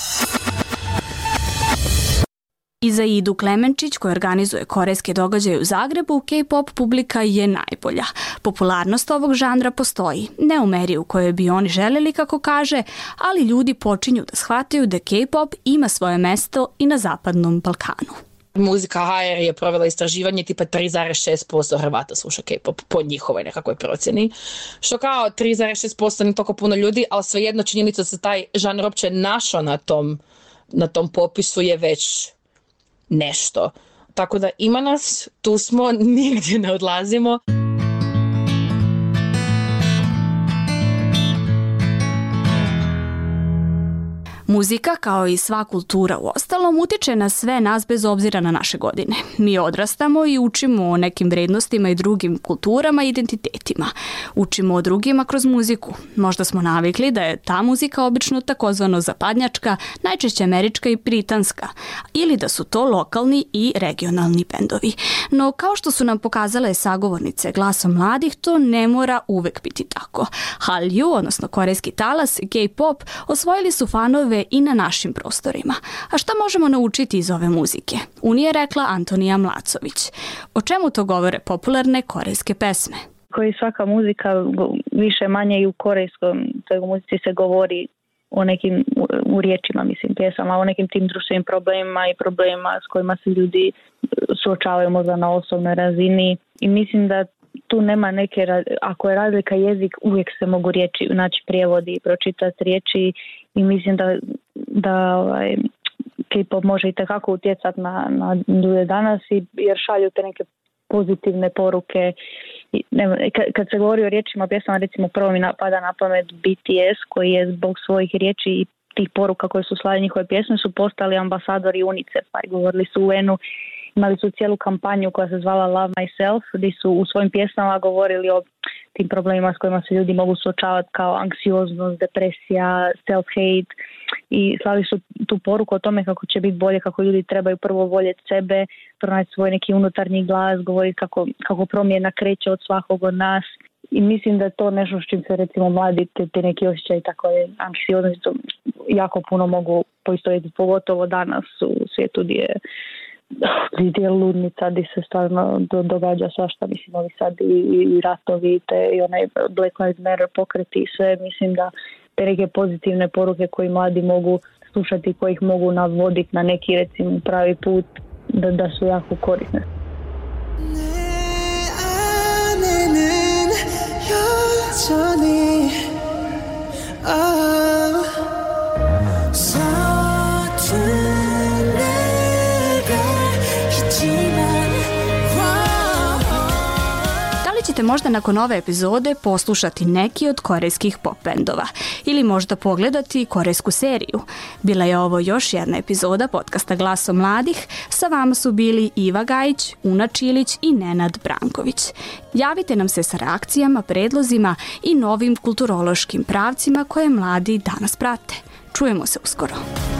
Iza Idu Klemenčić, koja organizuje korejske događaje u Zagrebu, K-pop publika je najbolja. Popularnost ovog žanra postoji, ne u meri u kojoj bi oni želeli, kako kaže, ali ljudi počinju da shvataju da K-pop ima svoje mesto i na Zapadnom Balkanu.
Muzika HR je provela istraživanje, tipa 3,6% Hrvata sluša K-pop po njihovoj nekakvoj procjeni. Što kao 3,6% nije toliko puno ljudi, ali svejedno činjenica da se taj žanr uopće našao na tom popisu je već nešto. Tako da ima nas, tu smo, nigdje ne odlazimo.
Muzika, kao i sva kultura u ostalom, utiče na sve nas bez obzira na naše godine. Mi odrastamo i učimo o nekim vrednostima i drugim kulturama i identitetima. Učimo o drugima kroz muziku. Možda smo navikli da je ta muzika obično takozvano zapadnjačka, najčešće američka i britanska, ili da su to lokalni i regionalni bendovi. No, kao što su nam pokazale sagovornice Glasom mladih, to ne mora uvek biti tako. Hallyu, odnosno korejski talas, K-pop, osvojili su fanove i na našim prostorima. A šta možemo naučiti iz ove muzike? Unije rekla Antonija Mlacović. O čemu to govore popularne korejske pesme?
Koji svaka muzika, više manje i u korejskom toj muzici se govori o nekim, u riječima, mislim, pjesama, o nekim tim društvenim problemima i problemima s kojima se ljudi suočavaju možda na osobnoj razini. I mislim da tu nema neke, ako je razlika jezik, uvijek se mogu riječi, naći prijevodi i pročitati riječi i mislim da K-pop može i tekako utjecati na ljude danas jer šalju te neke pozitivne poruke. Kad se govori o riječima pjesama, recimo prvo mi pada na pamet BTS koji je zbog svojih riječi i tih poruka koje su slali njihove pjesme su postali ambasadori UNICEF-a i govorili su UN-u. Imali su cijelu kampanju koja se zvala Love Myself, gdje su u svojim pjesmama govorili o tim problemima s kojima se ljudi mogu suočavati kao anksioznost, depresija, self-hate i slali su tu poruku o tome kako će biti bolje, kako ljudi trebaju prvo voljeti sebe, pronaći svoj neki unutarnji glas, govoriti kako promjena kreće od svakog od nas. I mislim da je to nešto s čim se recimo mladi te neki osjećaj tako anksioznosti jako puno mogu poistovjetiti, pogotovo danas u svijetu gdje je ludnica, gdje se stvarno događa svašta, mislim, ovi sad i ratovi i onaj Black Lives Matter pokreti i sve, mislim da te neke pozitivne poruke koje mladi mogu slušati, koji ih mogu navoditi na neki recimo pravi put, da su jako korisne.
Da li ćete možda možda nakon ove epizode poslušati neki od korejskih pop bendova ili možda pogledati korejsku seriju. Bila je ovo još jedna epizoda podcasta Glasom mladih. Sa vama su bili Iva Gajić, Una Čilić i Nenad Branković. Javite nam se sa reakcijama, predlozima i novim kulturološkim pravcima koje mladi danas prate. Čujemo se uskoro.